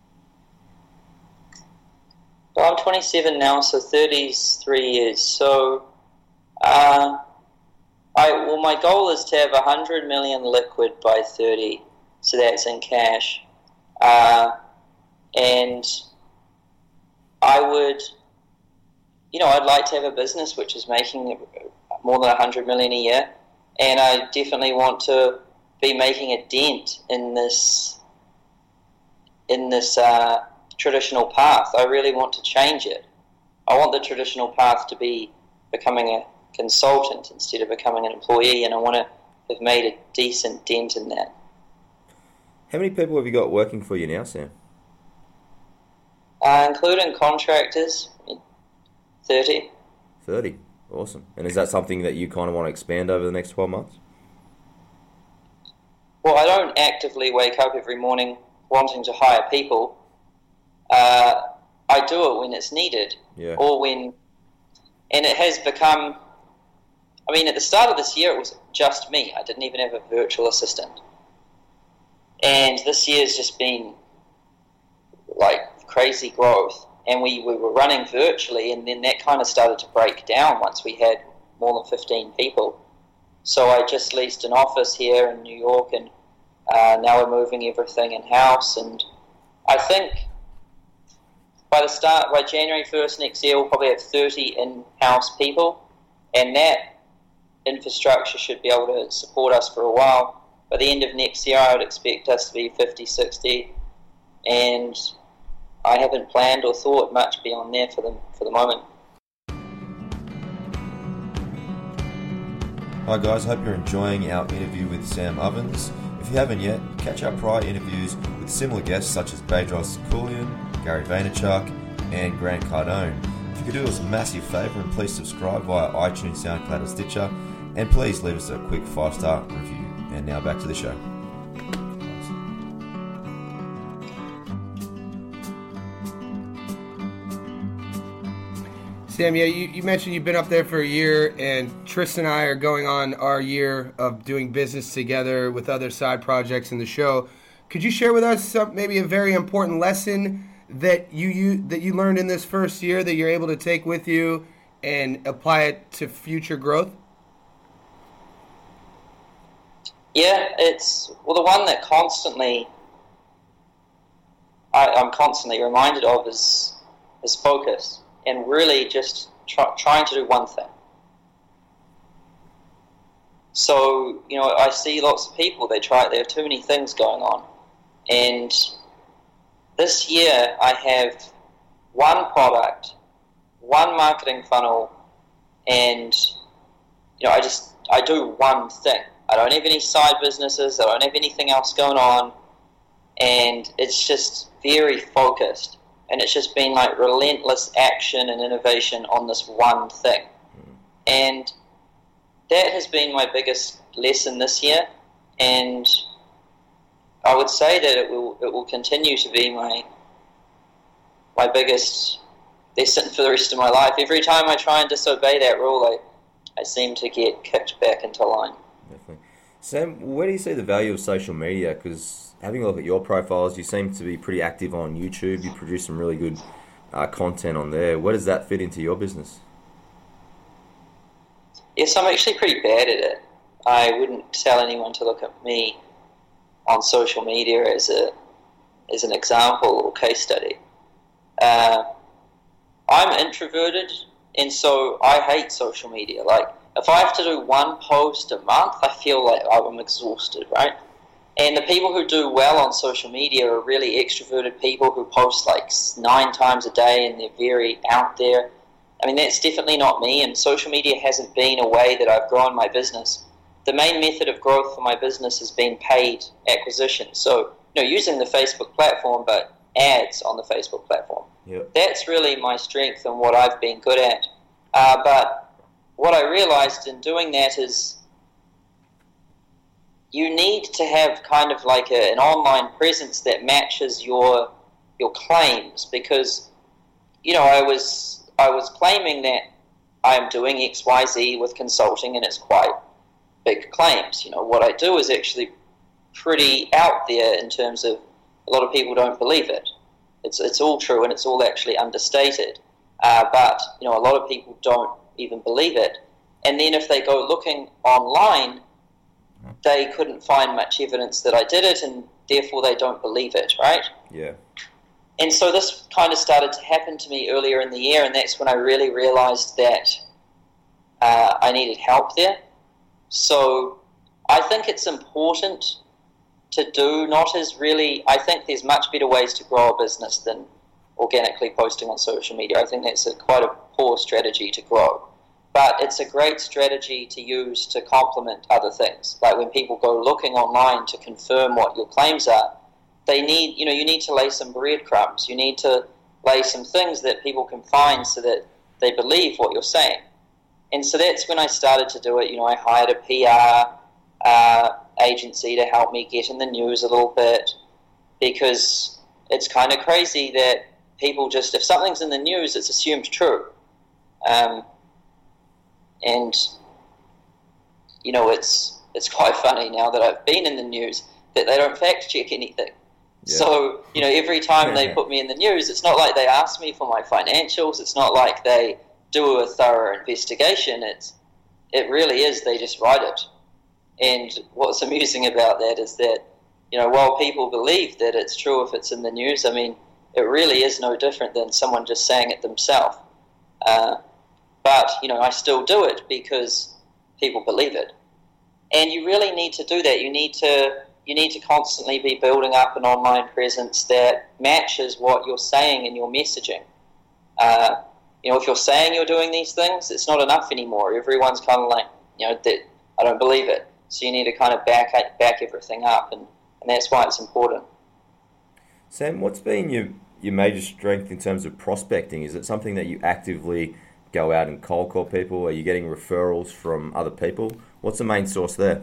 F: Well, I'm twenty-seven now, so thirty's three years. So, uh, I well, my goal is to have one hundred million liquid by thirty. So that's in cash. Uh, and I would, you know, I'd like to have a business which is making more than one hundred million a year. And I definitely want to be making a dent in this, in this uh, traditional path. I really want to change it. I want the traditional path to be becoming a consultant instead of becoming an employee, and I want to have made a decent dent in that.
B: How many people have you got working for you now, Sam?
F: Uh, including contractors, thirty.
B: thirty. Awesome. And is that something that you kind of want to expand over the next twelve months?
F: Well, I don't actively wake up every morning wanting to hire people. Uh, I do it when it's needed.
B: Yeah.
F: Or when... And it has become... I mean, at the start of this year, it was just me. I didn't even have a virtual assistant. And this year's just been, like, crazy growth. And we, we were running virtually, and then that kind of started to break down once we had more than fifteen people. So I just leased an office here in New York, and uh, now we're moving everything in-house. And I think by the start, by January first next year, we'll probably have thirty in-house people, and that infrastructure should be able to support us for a while. By the end of next year, I would expect us to be fifty, sixty, and I haven't planned or thought much beyond there for the, for the moment.
B: Hi guys, hope you're enjoying our interview with Sam Ovens. If you haven't yet, catch our prior interviews with similar guests such as Bedros Keuilian, Gary Vaynerchuk, and Grant Cardone. If you could do us a massive favour and please subscribe via iTunes, SoundCloud, and Stitcher, and please leave us a quick five-star review. And now back to the show.
G: Sam, yeah, you, you mentioned you've been up there for a year, and Tristan and I are going on our year of doing business together with other side projects in the show. Could you share with us some, maybe a very important lesson that you, you that you learned in this first year that you're able to take with you and apply it to future growth?
F: Yeah, it's, well, the one that constantly, I, I'm constantly reminded of is, is focus, and really just try, trying to do one thing. So, you know, I see lots of people, they try, there are too many things going on. And this year I have one product, one marketing funnel, and, you know, I just, I do one thing. I don't have any side businesses, I don't have anything else going on, and it's just very focused. And it's just been like relentless action and innovation on this one thing. And that has been my biggest lesson this year, and I would say that it will it will continue to be my my biggest lesson for the rest of my life. Every time I try and disobey that rule, I, I seem to get kicked back into line.
B: Definitely. Sam, where do you see the value of social media? Because having a look at your profiles, you seem to be pretty active on YouTube. You produce some really good uh, content on there. Where does that fit into your business?
F: Yes, I'm actually pretty bad at it. I wouldn't tell anyone to look at me on social media as a as an example or case study. Uh, I'm introverted, and so I hate social media. Like, if I have to do one post a month, I feel like I'm exhausted, right? And the people who do well on social media are really extroverted people who post like nine times a day, and they're very out there. I mean, that's definitely not me, and social media hasn't been a way that I've grown my business. The main method of growth for my business has been paid acquisition. So, you know, using the Facebook platform, but ads on the Facebook platform.
B: Yep.
F: That's really my strength and what I've been good at. Uh, but what I realized in doing that is you need to have kind of like a, an online presence that matches your your claims, because, you know, I was I was claiming that I'm doing X Y Z with consulting, and it's quite big claims. You know, what I do is actually pretty out there in terms of a lot of people don't believe it. It's it's all true, and it's all actually understated. Uh, but, you know, a lot of people don't even believe it. And then if they go looking online, they couldn't find much evidence that I did it, and therefore they don't believe it, right?
B: Yeah.
F: And so this kind of started to happen to me earlier in the year, and that's when I really realized that uh, I needed help there. So I think it's important to do not as really, I think there's much better ways to grow a business than organically posting on social media. I think that's a, quite a poor strategy to grow. But it's a great strategy to use to complement other things. Like when people go looking online to confirm what your claims are, they need, you know, you need to lay some breadcrumbs. You need to lay some things that people can find so that they believe what you're saying. And so that's when I started to do it. You know, I hired a P R uh, agency to help me get in the news a little bit, because it's kind of crazy that people just, if something's in the news, it's assumed true. Um, and, you know, it's it's quite funny now that I've been in the news that they don't fact check anything. Yeah. So, you know, every time they put me in the news, it's not like they ask me for my financials. It's not like they do a thorough investigation. It's, it really is, they just write it. And what's amusing about that is that, you know, while people believe that it's true if it's in the news, I mean, it really is no different than someone just saying it themselves. Uh, but, you know, I still do it because people believe it. And you really need to do that. You need to... You need to constantly be building up an online presence that matches what you're saying in your messaging. Uh, you know, if you're saying you're doing these things, it's not enough anymore. Everyone's kind of like, you know, that I don't believe it. So you need to kind of back back everything up, and, and that's why it's important.
B: Sam, what's been your, your major strength in terms of prospecting? Is it something that you actively go out and cold call people? Are you getting referrals from other people? What's the main source there?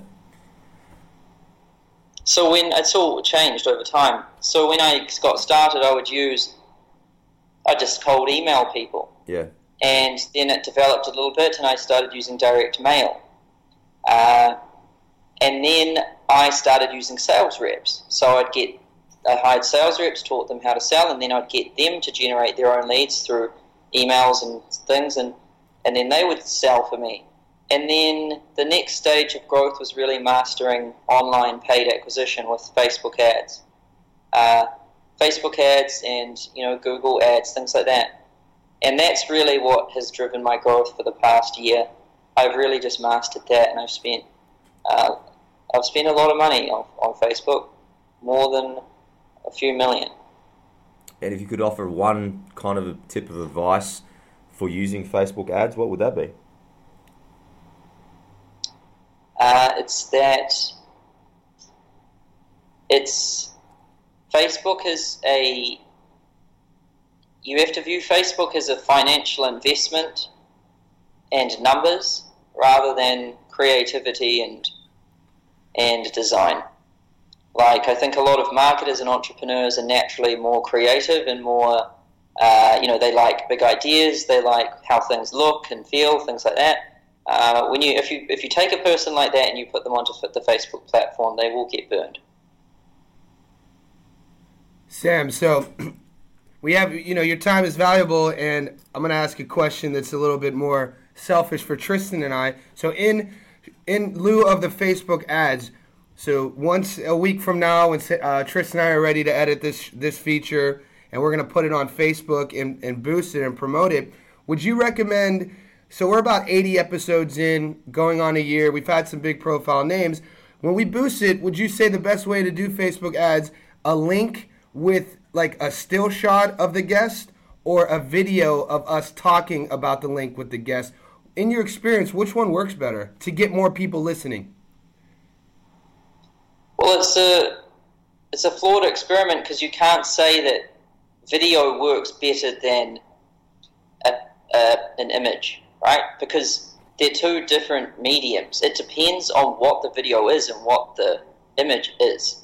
F: So when it's all changed over time. So when I got started, I would use, I just cold email people.
B: Yeah.
F: and then it developed a little bit, and I started using direct mail. Uh, and then I started using sales reps. So I'd get, I hired sales reps, taught them how to sell, and then I'd get them to generate their own leads through emails and things, and, and then they would sell for me. And then the next stage of growth was really mastering online paid acquisition with Facebook ads. Uh, Facebook ads and, you know, Google ads, things like that. And that's really what has driven my growth for the past year. I've really just mastered that, and I've spent uh, I've spent a lot of money on, on Facebook, more than a few million.
B: And if you could offer one kind of a tip of advice for using Facebook ads, what would that be?
F: Uh, it's that it's Facebook is a you have to view Facebook as a financial investment and numbers rather than creativity and and design. Like, I think a lot of marketers and entrepreneurs are naturally more creative and more, uh, you know, they like big ideas, they like how things look and feel, things like that. Uh, when you, if you, if you take a person like that and you put them onto the Facebook platform, they will get burned.
G: Sam, so we have, you know, your time is valuable, and I'm going to ask a question that's a little bit more selfish for Tristan and I. So in in lieu of the Facebook ads, so once a week from now, when uh, Tristan and I are ready to edit this this feature, and we're going to put it on Facebook and, and boost it and promote it, would you recommend, so we're about eighty episodes in, going on a year, we've had some big profile names. When we boost it, would you say the best way to do Facebook ads, a link with like a still shot of the guest or a video of us talking about the link with the guest? In your experience, which one works better to get more people listening?
F: Well, it's a it's a flawed experiment because you can't say that video works better than a, a, an image, right? Because they're two different mediums. It depends on what the video is and what the image is.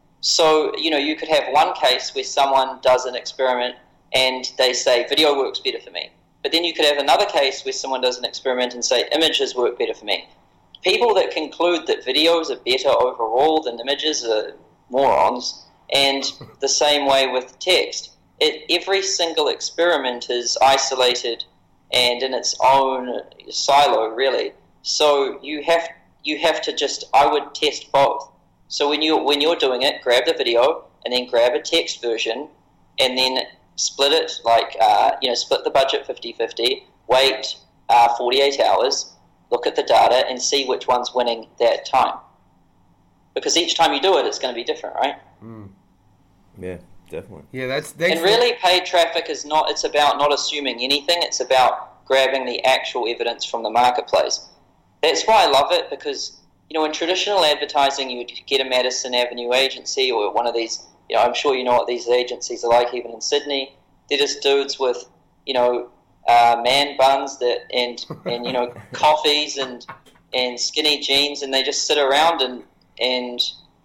F: So, you know, you could have one case where someone does an experiment and they say video works better for me. But then you could have another case where someone does an experiment and say images work better for me. People that conclude that videos are better overall than images are morons, and the same way with text. It, every single experiment is isolated and in its own silo, really. So you have you have to just, I would test both. So when you when you're doing it, grab the video and then grab a text version, and then split it like uh, you know, split the budget fifty-fifty. Wait uh, forty-eight hours. Look at the data and see which one's winning that time. Because each time you do it, it's going to be different, right?
B: Mm. Yeah, definitely.
G: Yeah, that's...
F: And really, paid traffic is not, it's about not assuming anything. It's about grabbing the actual evidence from the marketplace. That's why I love it, because, you know, in traditional advertising, you would get a Madison Avenue agency or one of these, you know, I'm sure you know what these agencies are like, even in Sydney. They're just dudes with, you know, Uh, man buns that and and you know coffees and and skinny jeans, and they just sit around and and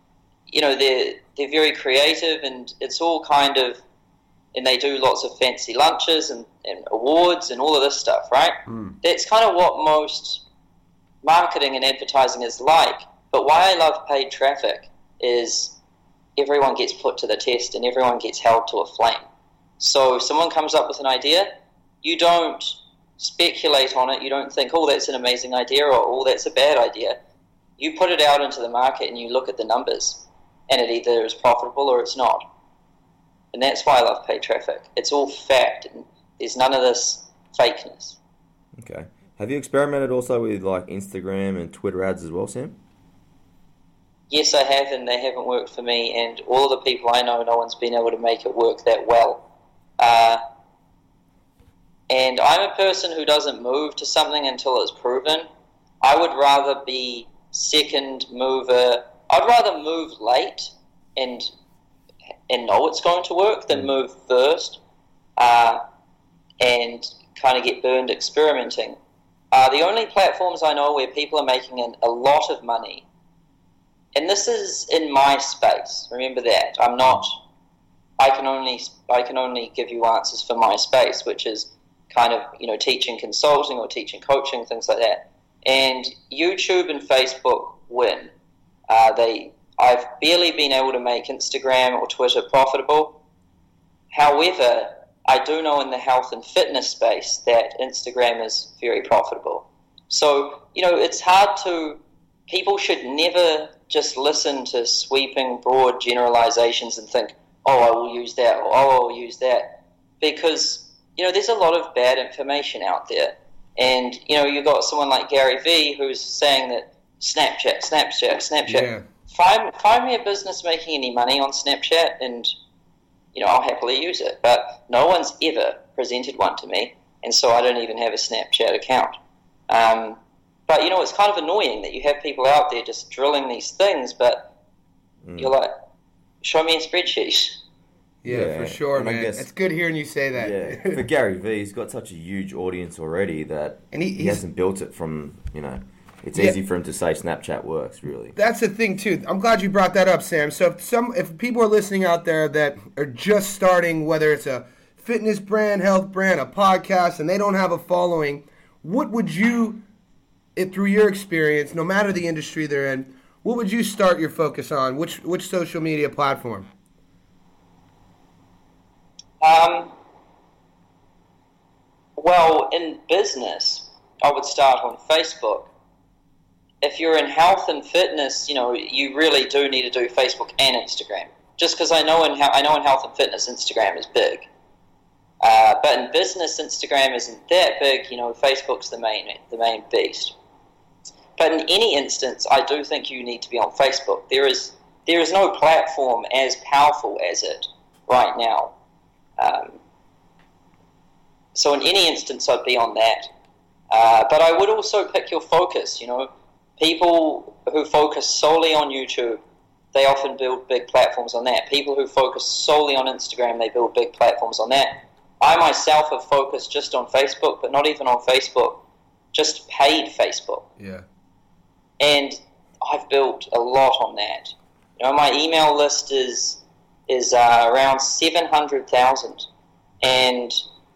F: you know they're they're very creative, and it's all kind of, and they do lots of fancy lunches and, and awards and all of this stuff, right? Mm. That's kind of what most marketing and advertising is like. But why I love paid traffic is everyone gets put to the test and everyone gets held to a flame. So if someone comes up with an idea, you don't speculate on it. You don't think, oh, that's an amazing idea, or oh, that's a bad idea. You put it out into the market and you look at the numbers, and it either is profitable or it's not. And that's why I love paid traffic. It's all fact, and there's none of this fakeness.
B: Okay. Have you experimented also with like Instagram and Twitter ads as well, Sam?
F: Yes, I have, and they haven't worked for me. And all of the people I know, no one's been able to make it work that well. Uh, And I'm a person who doesn't move to something until it's proven. I would rather be second mover. I'd rather move late and and know it's going to work than move first uh, and kind of get burned experimenting. Uh, the only platforms I know where people are making an, a lot of money, and this is in my space. Remember that I'm not. I can only I can only give you answers for my space, which is kind of, you know, teaching consulting or teaching coaching, things like that. And YouTube and Facebook win. Uh, they, I've barely been able to make Instagram or Twitter profitable. However, I do know in the health and fitness space that Instagram is very profitable. So, you know, it's hard to, people should never just listen to sweeping, broad generalizations and think, oh, I will use that, or oh, I will use that. Because, you know, there's a lot of bad information out there. And, you know, you've got someone like Gary Vee who's saying that Snapchat, Snapchat, Snapchat.
G: Yeah.
F: Find, find me a business making any money on Snapchat and, you know, I'll happily use it. But no one's ever presented one to me, and so I don't even have a Snapchat account. Um, but, you know, it's kind of annoying that you have people out there just drilling these things, but mm. you're like, show me a spreadsheet.
G: Yeah,
B: Yeah,
G: for sure,
B: and I
G: man.
B: guess-
G: It's good hearing you say that.
B: Yeah, for Gary Vee, he's got such a huge audience already that
G: And he-
B: he,
G: he's-
B: hasn't built it from, you know, it's
G: Yeah.
B: easy for him to say Snapchat works, really.
G: That's the thing too. I'm glad you brought that up, Sam. So if some if people are listening out there that are just starting, whether it's a fitness brand, health brand, a podcast, and they don't have a following, what would you, it through your experience, no matter the industry they're in, what would you start your focus on? Which which social media platform?
F: Um, well, in business, I would start on Facebook. If you're in health and fitness, you know, you really do need to do Facebook and Instagram. Just because I know in he- I know in health and fitness, Instagram is big. Uh, but in business, Instagram isn't that big. You know, Facebook's the main the main beast. But in any instance, I do think you need to be on Facebook. There is there is no platform as powerful as it right now. Um, so in any instance, I'd be on that. Uh, but I would also pick your focus. You know, people who focus solely on YouTube, they often build big platforms on that. People who focus solely on Instagram, they build big platforms on that. I myself have focused just on Facebook, but not even on Facebook, just paid Facebook.
G: Yeah.
F: And I've built a lot on that. You know, my email list is is uh, around seven hundred thousand, and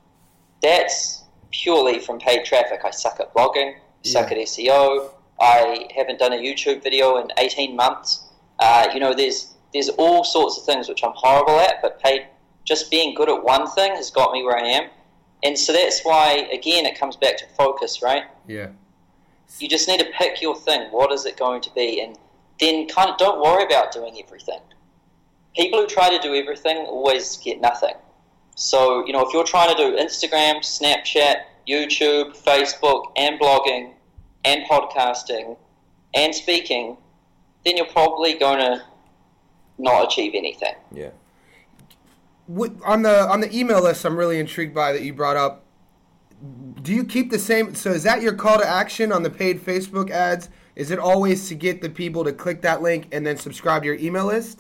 F: that's purely from paid traffic. I suck at blogging, suck
G: Yeah.
F: at S E O. I haven't done a YouTube video in eighteen months. Uh, you know, there's there's all sorts of things which I'm horrible at, but paid, just being good at one thing has got me where I am. And so that's why, again, it comes back to focus, right?
G: Yeah.
F: You just need to pick your thing. What is it going to be? And then kind of don't worry about doing everything. People who try to do everything always get nothing. So, you know, if you're trying to do Instagram, Snapchat, YouTube, Facebook, and blogging, and podcasting, and speaking, then you're probably going to not achieve anything.
B: Yeah.
G: What, on the on the email list, I'm really intrigued by that you brought up. Do you keep the same? So is that your call to action on the paid Facebook ads? Is it always to get the people to click that link and then subscribe to your email list?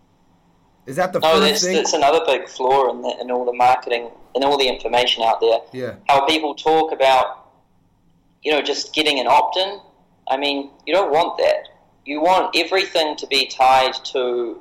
G: Is that the
F: No,
G: first
F: that's,
G: thing?
F: that's another big flaw in, the, in all the marketing and all the information out there.
G: Yeah.
F: How people talk about, you know, just getting an opt-in. I mean, you don't want that. You want everything to be tied to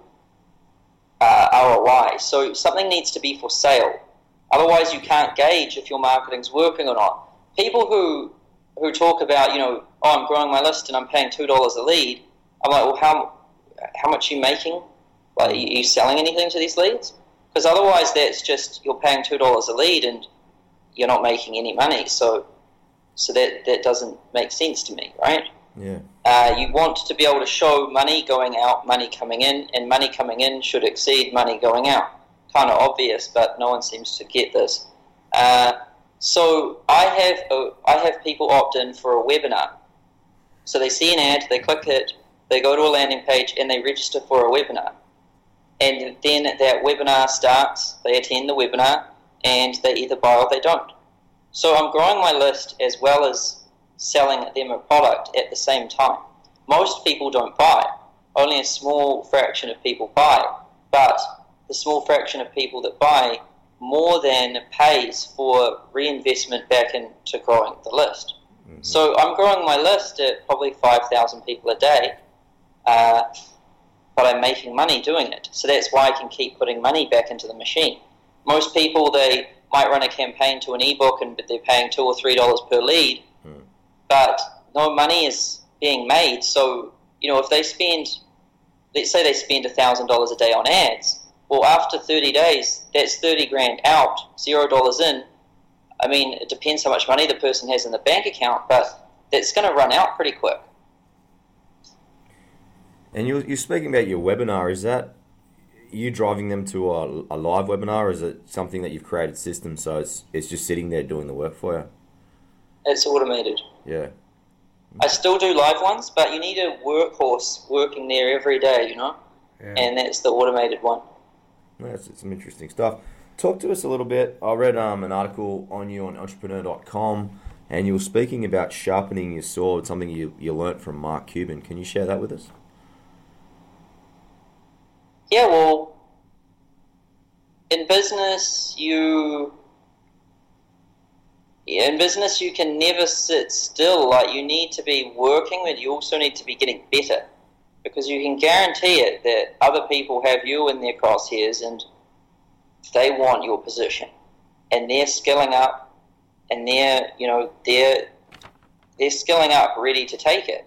F: uh, R O I. So something needs to be for sale. Otherwise, you can't gauge if your marketing's working or not. People who who talk about, you know, oh, I'm growing my list and I'm paying two dollars a lead. I'm like, well, how how much are you making? Like, are you selling anything to these leads? Because otherwise, that's just you're paying two dollars a lead and you're not making any money. So, so that that doesn't make sense to me, right?
B: Yeah.
F: Uh, you want to be able to show money going out, money coming in, and money coming in should exceed money going out. Kind of obvious, but no one seems to get this. Uh, so I have a, I have people opt in for a webinar. So they see an ad, they click it, they go to a landing page, and they register for a webinar. And then that webinar starts, they attend the webinar, and they either buy or they don't. So I'm growing my list as well as selling them a product at the same time. Most people don't buy. Only a small fraction of people buy. But the small fraction of people that buy more than pays for reinvestment back into growing the list. Mm-hmm. So I'm growing my list at probably five thousand people a day, uh, but I'm making money doing it. So that's why I can keep putting money back into the machine. Most people, they might run a campaign to an ebook and they're paying two or three dollars per lead, hmm. but no money is being made. So, you know, if they spend, let's say they spend a thousand dollars a day on ads, well, after thirty days, that's thirty grand out, zero dollars in. I mean, it depends how much money the person has in the bank account, but that's going to run out pretty quick.
B: And you're, you're speaking about your webinar. Is that you driving them to a, a live webinar, or is it something that you've created systems so it's it's just sitting there doing the work for you?
F: It's automated.
B: Yeah.
F: I still do live ones, but you need a workhorse working there every day, you know? Yeah. And that's the automated one.
B: That's some interesting stuff. Talk to us a little bit. I read um, an article on you on entrepreneur dot com, and you were speaking about sharpening your sword, something you, you learnt from Mark Cuban. Can you share that with us?
F: Yeah, well, in business, you in business you can never sit still. Like, you need to be working, but you also need to be getting better, because you can guarantee it that other people have you in their crosshairs and they want your position, and they're skilling up, and they're you know they're they're skilling up, ready to take it.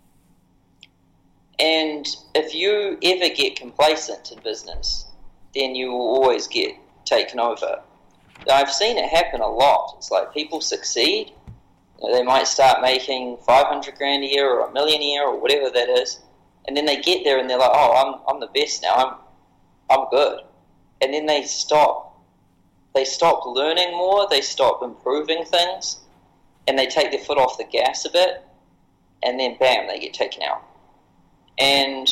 F: And if you ever get complacent in business, then you will always get taken over. I've seen it happen a lot. It's like people succeed. You know, they might start making five hundred grand a year or a million a year or whatever that is, and then they get there and they're like, "Oh, I'm I'm the best now. I'm I'm good." And then they stop. They stop learning more. They stop improving things, and they take their foot off the gas a bit, and then bam, they get taken out. And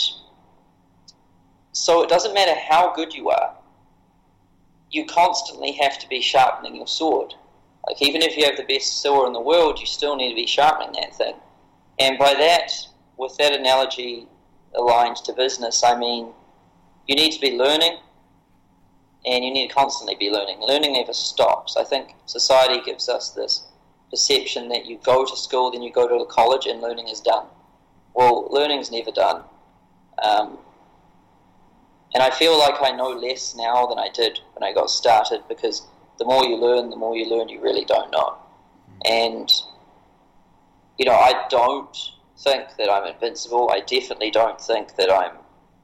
F: so it doesn't matter how good you are, you constantly have to be sharpening your sword. Like, even if you have the best sword in the world, you still need to be sharpening that thing. And by that, with that analogy aligned to business, I mean, you need to be learning, and you need to constantly be learning. Learning never stops. I think society gives us this perception that you go to school, then you go to college, and learning is done. Well, learning's never done. Um, and I feel like I know less now than I did when I got started, because the more you learn, the more you learn you really don't know. And, you know, I don't think that I'm invincible. I definitely don't think that I'm,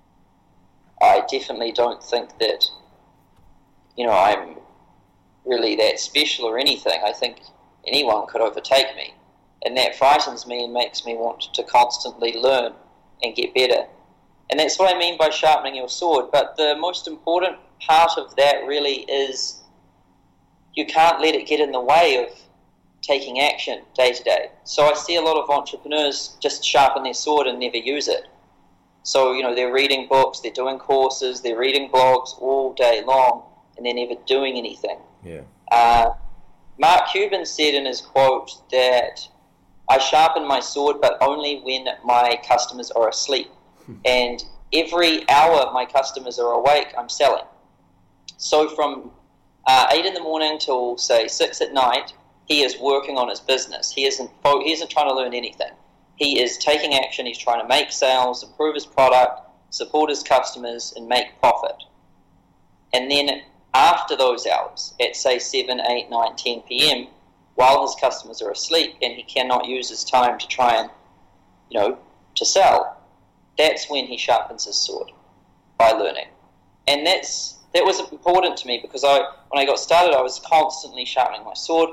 F: I definitely don't think that, you know, I'm really that special or anything. I think anyone could overtake me. And that frightens me and makes me want to constantly learn and get better. And that's what I mean by sharpening your sword. But the most important part of that really is you can't let it get in the way of taking action day to day. So I see a lot of entrepreneurs just sharpen their sword and never use it. So, you know, they're reading books, they're doing courses, they're reading blogs all day long, and they're never doing anything.
B: Yeah.
F: Uh, Mark Cuban said in his quote that I sharpen my sword, but only when my customers are asleep. And every hour my customers are awake, I'm selling. So from uh, eight in the morning till, say, six at night, he is working on his business. He isn't, he isn't trying to learn anything. He is taking action. He's trying to make sales, improve his product, support his customers, and make profit. And then after those hours, at, say, seven, eight, nine, ten p.m., while his customers are asleep and he cannot use his time to try and, you know, to sell, that's when he sharpens his sword, by learning. And that's that was important to me, because I, when I got started, I was constantly sharpening my sword,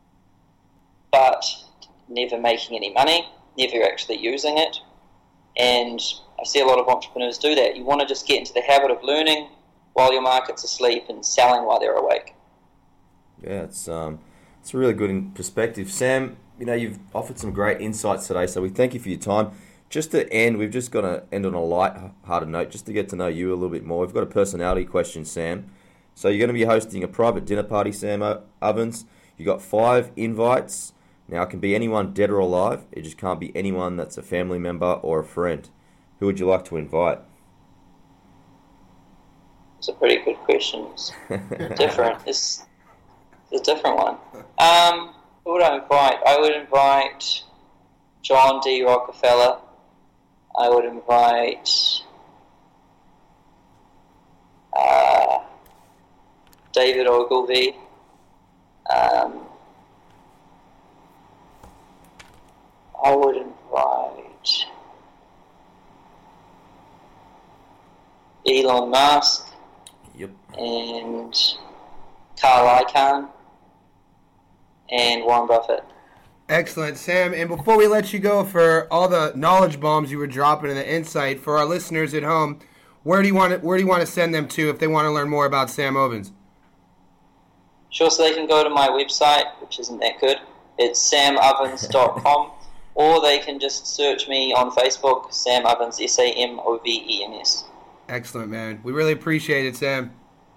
F: but never making any money, never actually using it. And I see a lot of entrepreneurs do that. You want to just get into the habit of learning while your market's asleep and selling while they're awake.
B: Yeah, it's um, it's a really good perspective. Sam, you know, you've offered some great insights today, so we thank you for your time. Just to end, we've just got to end on a light-hearted note, just to get to know you a little bit more. We've got a personality question, Sam. So you're going to be hosting a private dinner party, Sam Ovens. You've got five invites. Now, it can be anyone dead or alive. It just can't be anyone that's a family member or a friend. Who would you like to invite?
F: It's a pretty good question. It's different. It's, it's a different one. Um, who would I invite? I would invite John D. Rockefeller. I would invite uh, David Ogilvy. Um, I would invite Elon Musk
B: Yep.
F: and Carl Icahn and Warren Buffett.
G: Excellent, Sam. And before we let you go, for all the knowledge bombs you were dropping and the insight for our listeners at home, where do you want to, where do you want to send them to if they want to learn more about Sam Ovens?
F: Sure, so they can go to my website, which isn't that good. It's sam ovens dot com, or they can just search me on Facebook, Sam Ovens, S A M O V E N S.
G: Excellent, man. We really appreciate it, Sam.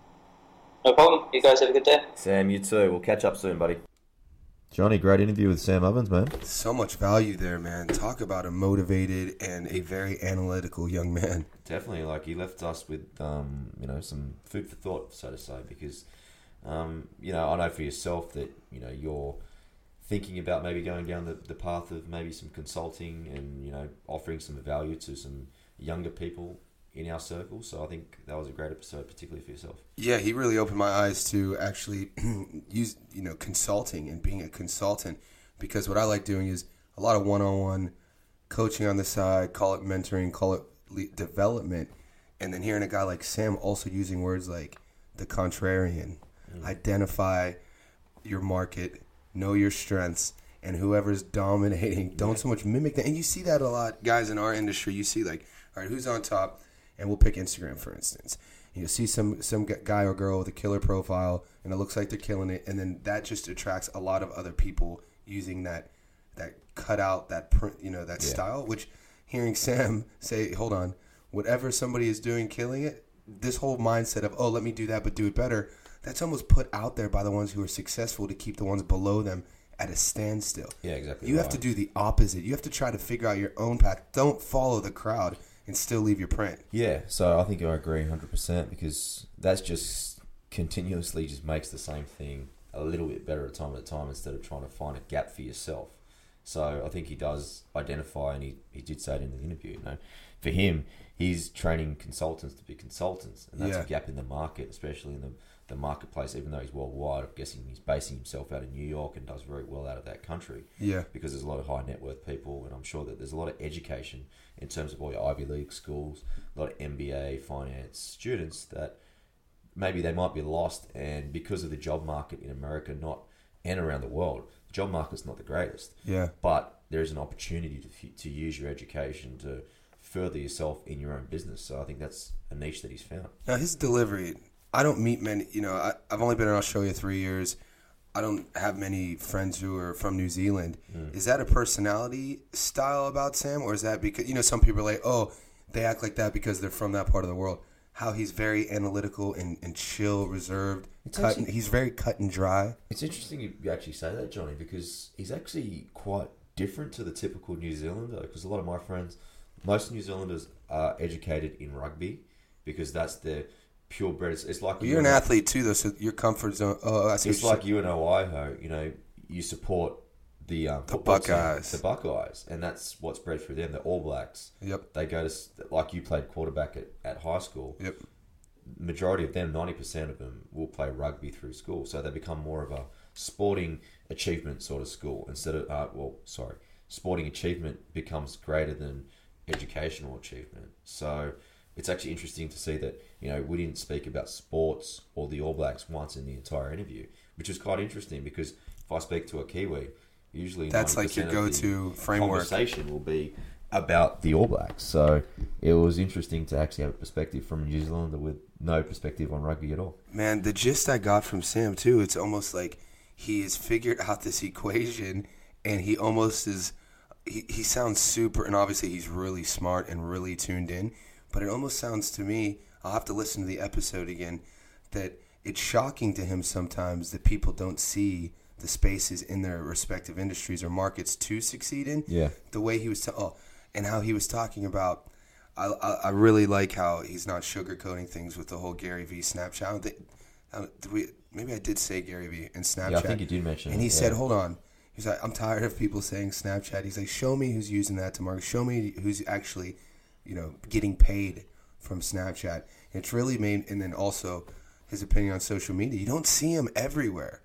F: No problem. You guys have a good day.
B: Sam, you too. We'll catch up soon, buddy. Johnny, great interview with Sam Ovens, man.
C: So much value there, man. Talk about a motivated and a very analytical young man.
B: Definitely, like he left us with, um, you know, some food for thought, so to say, because, um, you know, I know for yourself that, you know, you're thinking about maybe going down the, the path of maybe some consulting and, you know, offering some value to some younger people in our circle. So I think that was a great episode, particularly for yourself.
C: Yeah, he really opened my eyes to actually use, you know, consulting and being a consultant, because what I like doing is a lot of one-on-one coaching on the side, call it mentoring, call it le- development, and then hearing a guy like Sam also using words like the contrarian, mm. identify your market, know your strengths, and whoever's dominating, don't yeah. so much mimic that. And you see that a lot, guys, in our industry. You see, like, all right, who's on top? And we'll pick Instagram, for instance. You'll see some some guy or girl with a killer profile, and it looks like they're killing it, and then that just attracts a lot of other people using that that cutout, that print, you know, that yeah. style. Which, hearing Sam say, "Hold on, whatever somebody is doing, killing it," this whole mindset of, "Oh, let me do that, but do it better," that's almost put out there by the ones who are successful to keep the ones below them at a standstill.
B: Yeah, exactly.
C: You
B: right.
C: have to do the opposite. You have to try to figure out your own path. Don't follow the crowd and still leave your print.
B: Yeah, so I think I agree one hundred percent, because that's just continuously just makes the same thing a little bit better at time at a time instead of trying to find a gap for yourself. So I think he does identify, and he, he did say it in the interview, you know, for him, he's training consultants to be consultants, and that's
C: Yeah.
B: a gap in the market, especially in the, the marketplace, even though he's worldwide. I'm guessing he's basing himself out of New York and does very well out of that country.
C: Yeah.
B: Because there's a lot of high net worth people, and I'm sure that there's a lot of education in terms of all your Ivy League schools, a lot of M B A, finance students that maybe they might be lost, and because of the job market in America not and around the world, the job market's not the greatest.
C: Yeah.
B: But there is an opportunity to to use your education to further yourself in your own business. So I think that's a niche that he's found.
C: Now, his delivery, I don't meet many, you know, I, I've only been in Australia three years. I don't have many friends who are from New Zealand. Mm. Is that a personality style about Sam, or is that because, you know, some people are like, oh, they act like that because they're from that part of the world? How he's very analytical and, and chill, reserved. Cut
B: actually,
C: and, he's very cut and dry.
B: It's interesting you actually say that, Johnny, because he's actually quite different to the typical New Zealander, because a lot of my friends, most New Zealanders are educated in rugby because that's their purebred. It's, it's like
C: well, you're an athlete too, though, so your comfort zone. Oh, I see.
B: It's like you and Oiho. You know, you support the um,
C: the Buckeyes,
B: team, the Buckeyes, and that's what's bred through them. The All Blacks.
C: Yep.
B: They go to, like you played quarterback at, at high school.
C: Yep.
B: Majority of them, ninety percent of them, will play rugby through school, so they become more of a sporting achievement sort of school instead of uh, well, sorry, sporting achievement becomes greater than educational achievement. So it's actually interesting to see that, you know, we didn't speak about sports or the All Blacks once in the entire interview, which is quite interesting because if I speak to a Kiwi, usually
C: that's like your go-to framework.
B: Conversation will be about the All Blacks. So it was interesting to actually have a perspective from a New Zealander with no perspective on rugby at all.
C: Man, the gist I got from Sam too, it's almost like he has figured out this equation, and he almost is. He, he sounds super, and obviously he's really smart and really tuned in, but it almost sounds to me, I'll have to listen to the episode again, that it's shocking to him sometimes that people don't see the spaces in their respective industries or markets to succeed in.
B: Yeah.
C: The way he was, ta- oh, and how he was talking about, I, I, I really like how he's not sugarcoating things with the whole Gary Vee Snapchat. I don't think, I don't, did we, maybe I did say Gary Vee and Snapchat.
B: Yeah, I think you did mention
C: and
B: it.
C: he
B: yeah.
C: said, hold on. He's like, I'm tired of people saying Snapchat. He's like, show me who's using that to market. Show me who's actually, you know, getting paid from Snapchat. And it's really made, and then also his opinion on social media. You don't see him everywhere.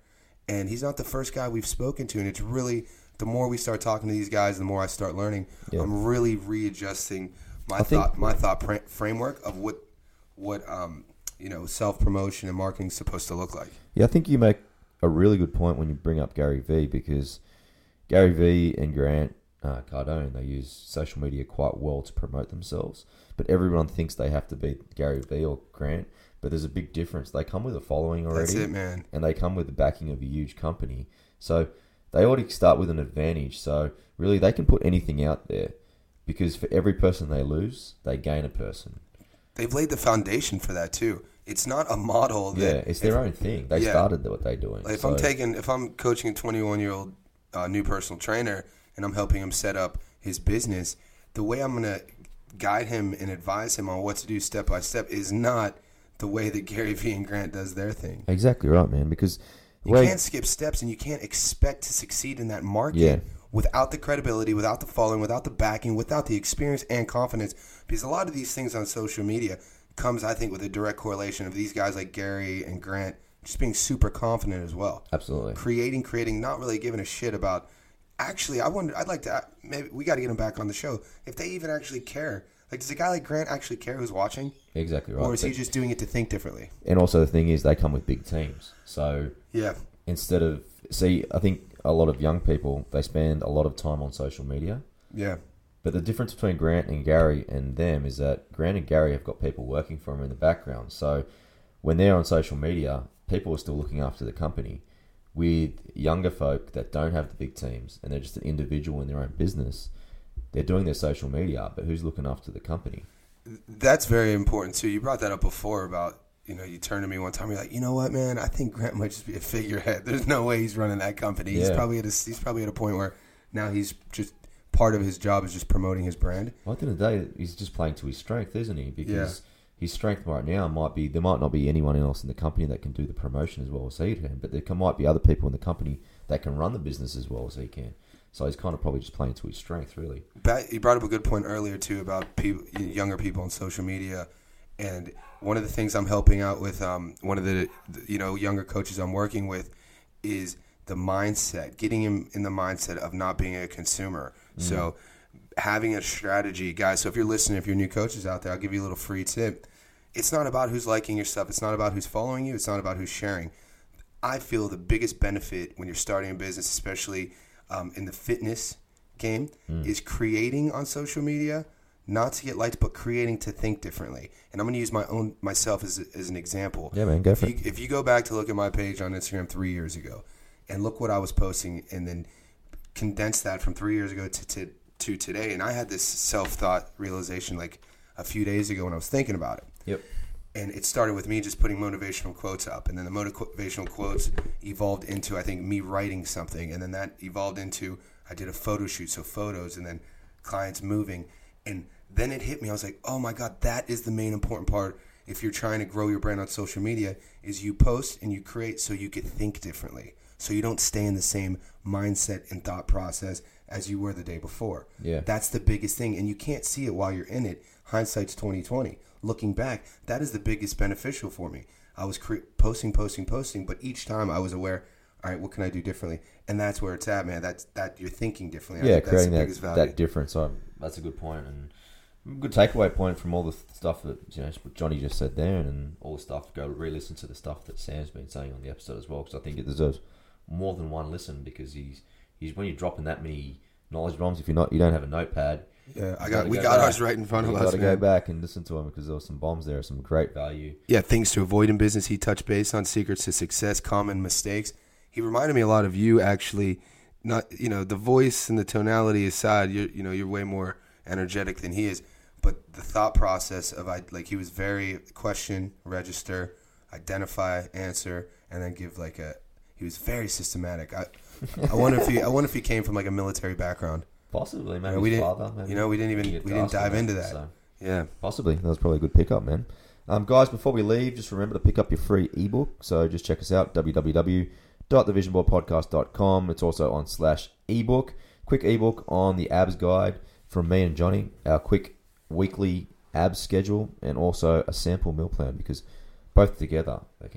C: And he's not the first guy we've spoken to. And it's really, the more we start talking to these guys, the more I start learning.
B: Yeah.
C: I'm really readjusting my
B: I think-
C: thought my thought pr- framework of what what um you know self promotion and marketing is supposed to look like.
B: Yeah, I think you make a really good point when you bring up Gary Vee, because Gary Vee and Grant uh, Cardone, they use social media quite well to promote themselves. But everyone thinks they have to be Gary Vee or Grant. But there's a big difference. They come with a following already.
C: That's it, man.
B: And they come with the backing of a huge company. So they already start with an advantage. So really, they can put anything out there, because for every person they lose, they gain a person.
C: They've laid the foundation for that too. It's not a model that
B: Yeah, it's their
C: if-
B: own thing. They
C: yeah.
B: started what they're doing.
C: Like if
B: So-
C: I'm taking, if I'm coaching a twenty-one year old uh, new personal trainer and I'm helping him set up his business, the way I'm gonna guide him and advise him on what to do step by step is not the way that Gary Vee and Grant does their thing.
B: Exactly right, man. Because the
C: You
B: way-
C: can't skip steps, and you can't expect to succeed in that market
B: Yeah.
C: without the credibility, without the following, without the backing, without the experience and confidence. Because a lot of these things on social media comes, I think, with a direct correlation of these guys like Gary and Grant just being super confident as well.
B: Absolutely.
C: Creating, creating, not really giving a shit about. Actually, I wonder. I'd like to. Maybe we got to get them back on the show if they even actually care. Like, does a guy like Grant actually care who's watching,
B: Exactly right.
C: or is he
B: But-
C: just doing it to think differently?
B: and also the thing is, they come with big teams. So
C: Yeah,
B: instead of see, I think a lot of young people, they spend a lot of time on social media.
C: yeah,
B: But the difference between Grant and Gary and them is that Grant and Gary have got people working for them in the background. So when they're on social media, people are still looking after the company. With younger folk that don't have the big teams and they're just an individual in their own business, they're doing their social media, but who's looking after the company?
C: that's very important too. You brought that up before about, you know, you turned to me one time, you're like, you know what, man, I think Grant might just be a figurehead. There's no way he's running that company. He's
B: Yeah.
C: probably at a, he's probably at a point where now he's just part of his job is just promoting his brand.
B: Well, at the end of the day, he's just playing to his strength, isn't he? Because
C: Yeah.
B: his strength right now might be, there might not be anyone else in the company that can do the promotion as well as he can, but there can, might be other people in the company that can run the business as well as he can. So he's kind of probably just playing to his strength, really.
C: But you brought up a good point earlier too about people, younger people on social media, and one of the things I'm helping out with, um, one of the you know younger coaches I'm working with, is the mindset, getting him in the mindset of not being a consumer. Mm. So having a strategy, guys. So if you're listening, if you're new coaches out there, I'll give you a little free tip. It's not about who's liking your stuff. It's not about who's following you. It's not about who's sharing. I feel the biggest benefit when you're starting a business, especially um, in the fitness game, mm. is creating on social media, not to get likes, but creating to think differently. And I'm going to use my own myself as, as an example.
B: Yeah, man, go for
C: if you,
B: it.
C: If you go back to look at my page on Instagram three years ago, and look what I was posting, and then condense that from three years ago to, to, to today, and I had this self-thought realization like a few days ago when I was thinking about it.
B: Yep.
C: And it started with me just putting motivational quotes up. And then the motivational quotes evolved into, I think, me writing something. And then that evolved into, I did a photo shoot, so photos, and then clients moving. And then it hit me. I was like, oh, my God, that is the main important part if you're trying to grow your brand on social media, is you post and you create so you can think differently. So you don't stay in the same mindset and thought process as you were the day before.
B: Yeah.
C: That's the biggest thing. And you can't see it while you're in it. Hindsight's twenty twenty. Looking back, that is the biggest beneficial for me. I was cre- posting, posting, posting, but each time I was aware, all right, what can I do differently? And that's where it's at, man. That's that you're thinking differently. I
B: Yeah,
C: think that's
B: creating
C: the
B: that,
C: biggest value.
B: that difference. So that's a good point, and good takeaway point from all the stuff that you know Johnny just said there, and all the stuff. Go re-listen to the stuff that Sam's been saying on the episode as well, because I think it deserves more than one listen. Because he's he's when you're dropping that many knowledge bombs, if you're not, you don't have a notepad.
C: Yeah, I
B: you
C: got
B: gotta
C: we
B: go
C: got
B: back.
C: ours right in front
B: You
C: of us.
B: got to go
C: man.
B: back and listen to them because there were some bombs there, some great value.
C: Yeah, things to avoid in business. He touched base on secrets to success, common mistakes. He reminded me a lot of you, actually. Not you know the voice and the tonality aside, you're you know you're way more energetic than he is. But the thought process of I like he was very question, register, identify, answer, and then give like a. He was very systematic. I I wonder if he I wonder if he came from like a military background.
B: Possibly, maybe
C: You know, we
B: his
C: didn't-
B: father. Maybe.
C: you know, we didn't even-
B: You get
C: we
B: to
C: didn't
B: ask him
C: dive into that.
B: so.
C: Yeah.
B: Possibly. That was probably a good pickup, man. Um, guys, before we leave, just remember to pick up your free ebook. So just check us out, w w w dot the vision board podcast dot com. It's also on slash ebook. Quick ebook on the abs guide from me and Johnny, our quick weekly abs schedule, and also a sample meal plan, because both together they can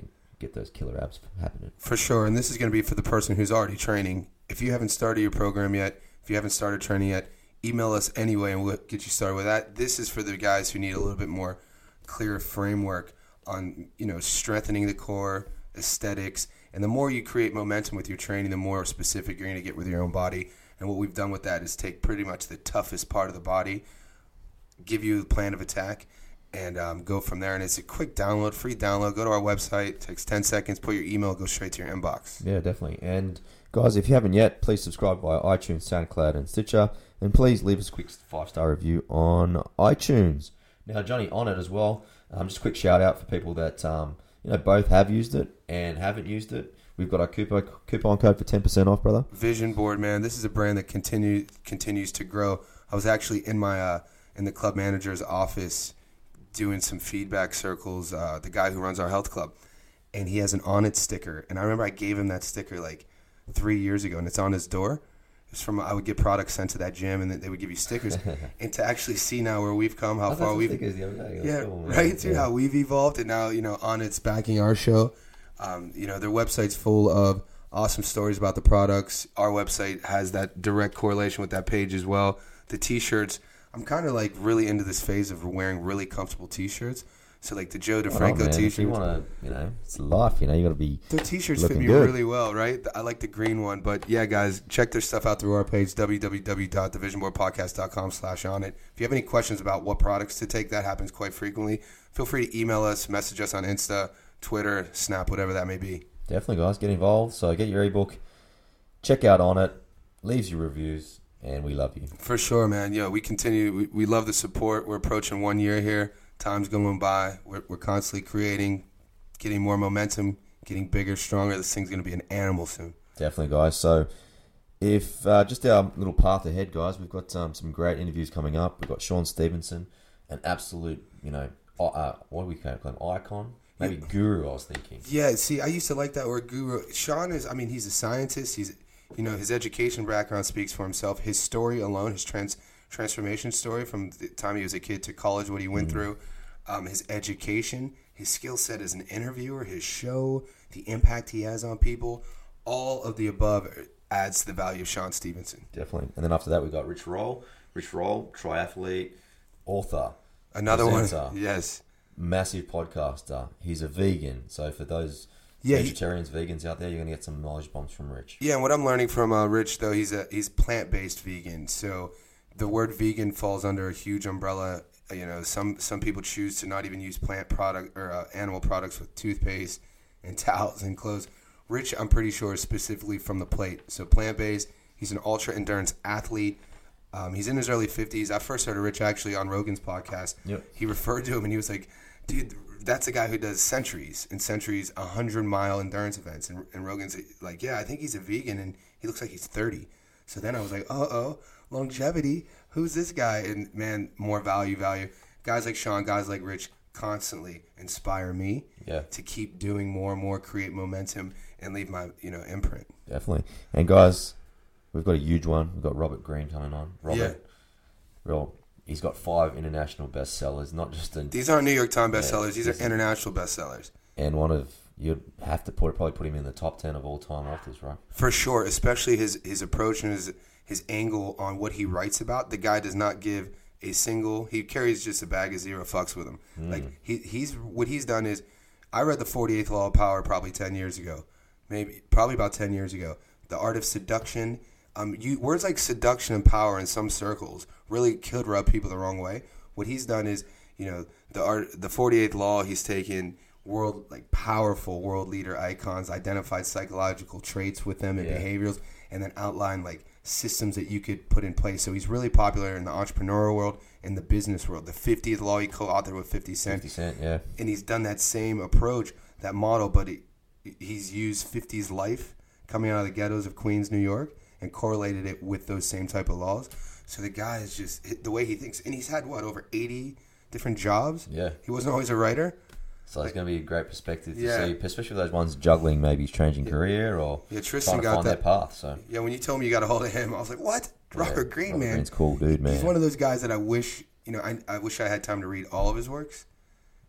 B: get those killer abs happening.
C: For sure, and this is going to be for the person who's already training. If you haven't started your program yet, if you haven't started training yet, email us anyway and we'll get you started with that. This is for the guys who need a little bit more clear framework on, you know, strengthening the core, aesthetics, and the more you create momentum with your training, the more specific you're going to get with your own body. And what we've done with that is take pretty much the toughest part of the body, give you a plan of attack, and um, go from there. And it's a quick download, free download. Go to our website. It takes ten seconds. Put your email. Go straight to your inbox.
B: Yeah, definitely. And guys, if you haven't yet, please subscribe via iTunes, SoundCloud, and Stitcher. And please leave us a quick five-star review on iTunes. Now, Johnny, on it as well, um, just a quick shout-out for people that um, you know both have used it and haven't used it. We've got our coupon, coupon code for ten percent off, brother.
C: Vision Board, man. This is a brand that continue, continues to grow. I was actually in my uh, in the club manager's office doing some feedback circles, uh, the guy who runs our health club, and he has an On It sticker. And I remember I gave him that sticker like three years ago, and it's on his door. It's from I would get products sent to that gym, and they would give you stickers. And to actually see now where we've come, how
B: I
C: far we've
B: stickers the other day. It was
C: yeah,
B: cool, man.
C: right, dude,
B: Yeah.
C: how we've evolved, and now you know On It's backing our show. Um, you know, their website's full of awesome stories about the products. Our website has that direct correlation with that page as well. The T-shirts, I'm kind of like really into this phase of wearing really comfortable T-shirts. So like the Joe
B: Oh,
C: DeFranco
B: man, if
C: T-shirts.
B: you want to, you know, it's life. You know, you got to be.
C: Their T-shirts fit
B: looking
C: me
B: good.
C: really well, right? I like the green one. But yeah, guys, check their stuff out through our page, w w w dot the vision board podcast dot com slash on it. If you have any questions about what products to take, that happens quite frequently. Feel free to email us, message us on Insta, Twitter, Snap, whatever that may be.
B: Definitely, guys, get involved. So get your ebook, check out On It, leaves your reviews, and we love you.
C: For sure, man. Yo, we continue. We, we love the support. We're approaching one year here. Time's going by. We're, we're constantly creating, getting more momentum, getting bigger, stronger. This thing's going to be an animal soon.
B: Definitely, guys. So if uh, just our little path ahead, guys, we've got um, some great interviews coming up. We've got Sean Stevenson, an absolute, you know, uh, what do we call him? Icon? Maybe guru, I was thinking.
C: Yeah, see, I used to like that word guru. Sean is, I mean, he's a scientist. He's, you know, his education background speaks for himself. His story alone, his trans transformation story from the time he was a kid to college, what he went mm. through, um, his education, his skill set as an interviewer, his show, the impact he has on people, all of the above adds to the value of Sean Stevenson.
B: Definitely. And then after that, we got Rich Roll. Rich Roll, triathlete, author.
C: Another
B: presenter,
C: one, yes.
B: Massive podcaster. He's a vegan. So for those
C: yeah,
B: vegetarians, he, vegans out there, you're going to get some knowledge bombs from Rich.
C: Yeah, and what I'm learning from uh, Rich, though, he's a he's plant-based vegan. So the word vegan falls under a huge umbrella. You know, some some people choose to not even use plant product or uh, animal products with toothpaste and towels and clothes. Rich, I'm pretty sure, is specifically from the plate. So plant-based. He's an ultra-endurance athlete. Um, he's in his early fifties. I first heard of Rich actually on Rogan's podcast.
B: Yep.
C: He referred to him and he was like, dude, that's a guy who does centuries and centuries, one hundred mile endurance events. And, and Rogan's like, yeah, I think he's a vegan and he looks like he's thirty. So then I was like, uh-oh, longevity. Who's this guy? And man, more value, value. Guys like Sean, guys like Rich constantly inspire me
B: yeah.
C: to keep doing more and more, create momentum, and leave my, you know, imprint.
B: Definitely. And guys, we've got a huge one. We've got Robert Greene coming on. Robert,
C: yeah.
B: real, he's got five international bestsellers, not just in...
C: These aren't New York Times bestsellers.
B: Yeah,
C: These are international bestsellers.
B: And one of... You'd have to put, probably put him in the top ten of all-time authors, right?
C: For sure, especially his, his approach and his, his angle on what he writes about. The guy does not give a single... He carries just a bag of zero fucks with him. Mm. Like, he he's what he's done is... I read the forty-eighth Law of Power probably ten years ago. Maybe, probably about ten years ago. The Art of Seduction... Um, you, words like seduction and power in some circles really could rub people the wrong way. What he's done is, you know, the art, the forty-eighth law, he's taken world, like powerful world leader icons, identified psychological traits with them and yeah. behaviors, and then outlined like systems that you could put in place. So he's really popular in the entrepreneurial world and the business world. The fiftieth law he co-authored with fifty Cent.
B: fifty Cent, yeah.
C: And he's done that same approach, that model, but he, he's used fifties life coming out of the ghettos of Queens, New York, and correlated it with those same type of laws. So the guy is just, the way he thinks, and he's had, what, over eighty different jobs?
B: Yeah.
C: He wasn't always a writer.
B: So like, it's going to be a great perspective to
C: yeah.
B: see, especially those ones juggling, maybe changing
C: yeah.
B: career or
C: yeah, Tristan
B: trying to
C: got
B: find
C: that.
B: their path. So
C: yeah, when you told me you got a hold of him, I was like, what? Robert
B: yeah,
C: Greene,
B: Robert
C: man.
B: Greene's cool dude, man.
C: He's one of those guys that I wish, you know, I, I wish I had time to read all of his works.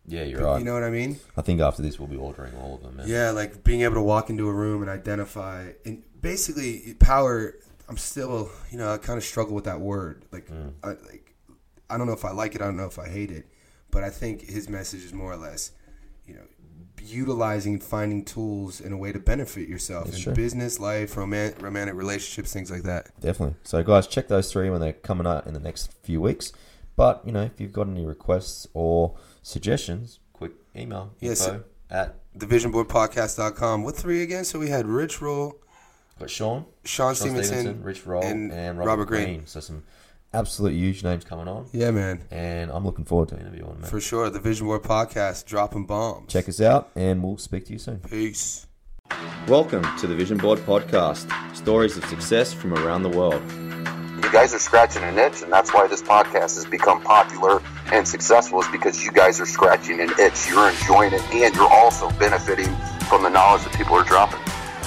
B: Yeah, you're
C: But
B: right.
C: You know what I mean?
B: I think after this we'll be ordering all of them. Man.
C: Yeah, like being able to walk into a room and identify, and basically power. I'm still, you know, I kind of struggle with that word. Like,
B: Mm.
C: I, like, I don't know if I like it. I don't know if I hate it. But I think his message is more or less, you know, utilizing and finding tools in a way to benefit yourself
B: That's
C: in
B: true.
C: business, life, romantic, romantic relationships, things like that.
B: Definitely. So, guys, check those three when they're coming out in the next few weeks. But, you know, if you've got any requests or suggestions, quick email
C: Yes.
B: info at
C: the vision board podcast dot com. What three again? So we had Rich Roll,
B: got Sean,
C: Sean,
B: Sean
C: Stevenson,
B: Stevenson, Rich Roll,
C: and
B: and, Robert,
C: Robert
B: Green.
C: Green.
B: So some absolute huge names coming on.
C: Yeah, man.
B: And I'm looking forward to interviewing them. Man.
C: For sure. The Vision Board Podcast, dropping bombs.
B: Check us out, and we'll speak to you soon.
C: Peace.
B: Welcome to the Vision Board Podcast, stories of success from around the world.
H: You guys are scratching an itch, and that's why this podcast has become popular and successful, is because you guys are scratching an itch. You're enjoying it, and you're also benefiting from the knowledge that people are dropping.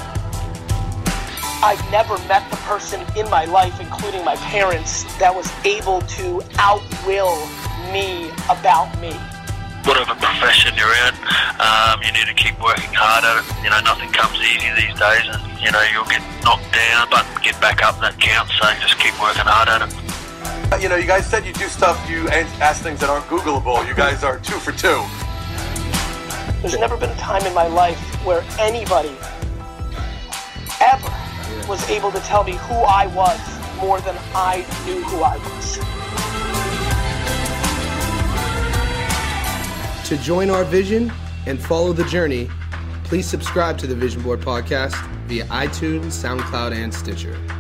I: I've never met the person in my life, including my parents, that was able to outwill me about me.
J: Whatever profession you're in, um, you need to keep working hard at it. You know, nothing comes easy these days, and, you know, you'll get knocked down, but get back up, that counts, so just keep working hard at it.
K: You know, you guys said you do stuff, you ask things that aren't Googleable. You guys are two for two.
I: There's never been a time in my life where anybody ever was able to tell me who I was more than I knew who I was.
G: To join our vision and follow the journey, please subscribe to the Vision Board Podcast via iTunes, SoundCloud, and Stitcher.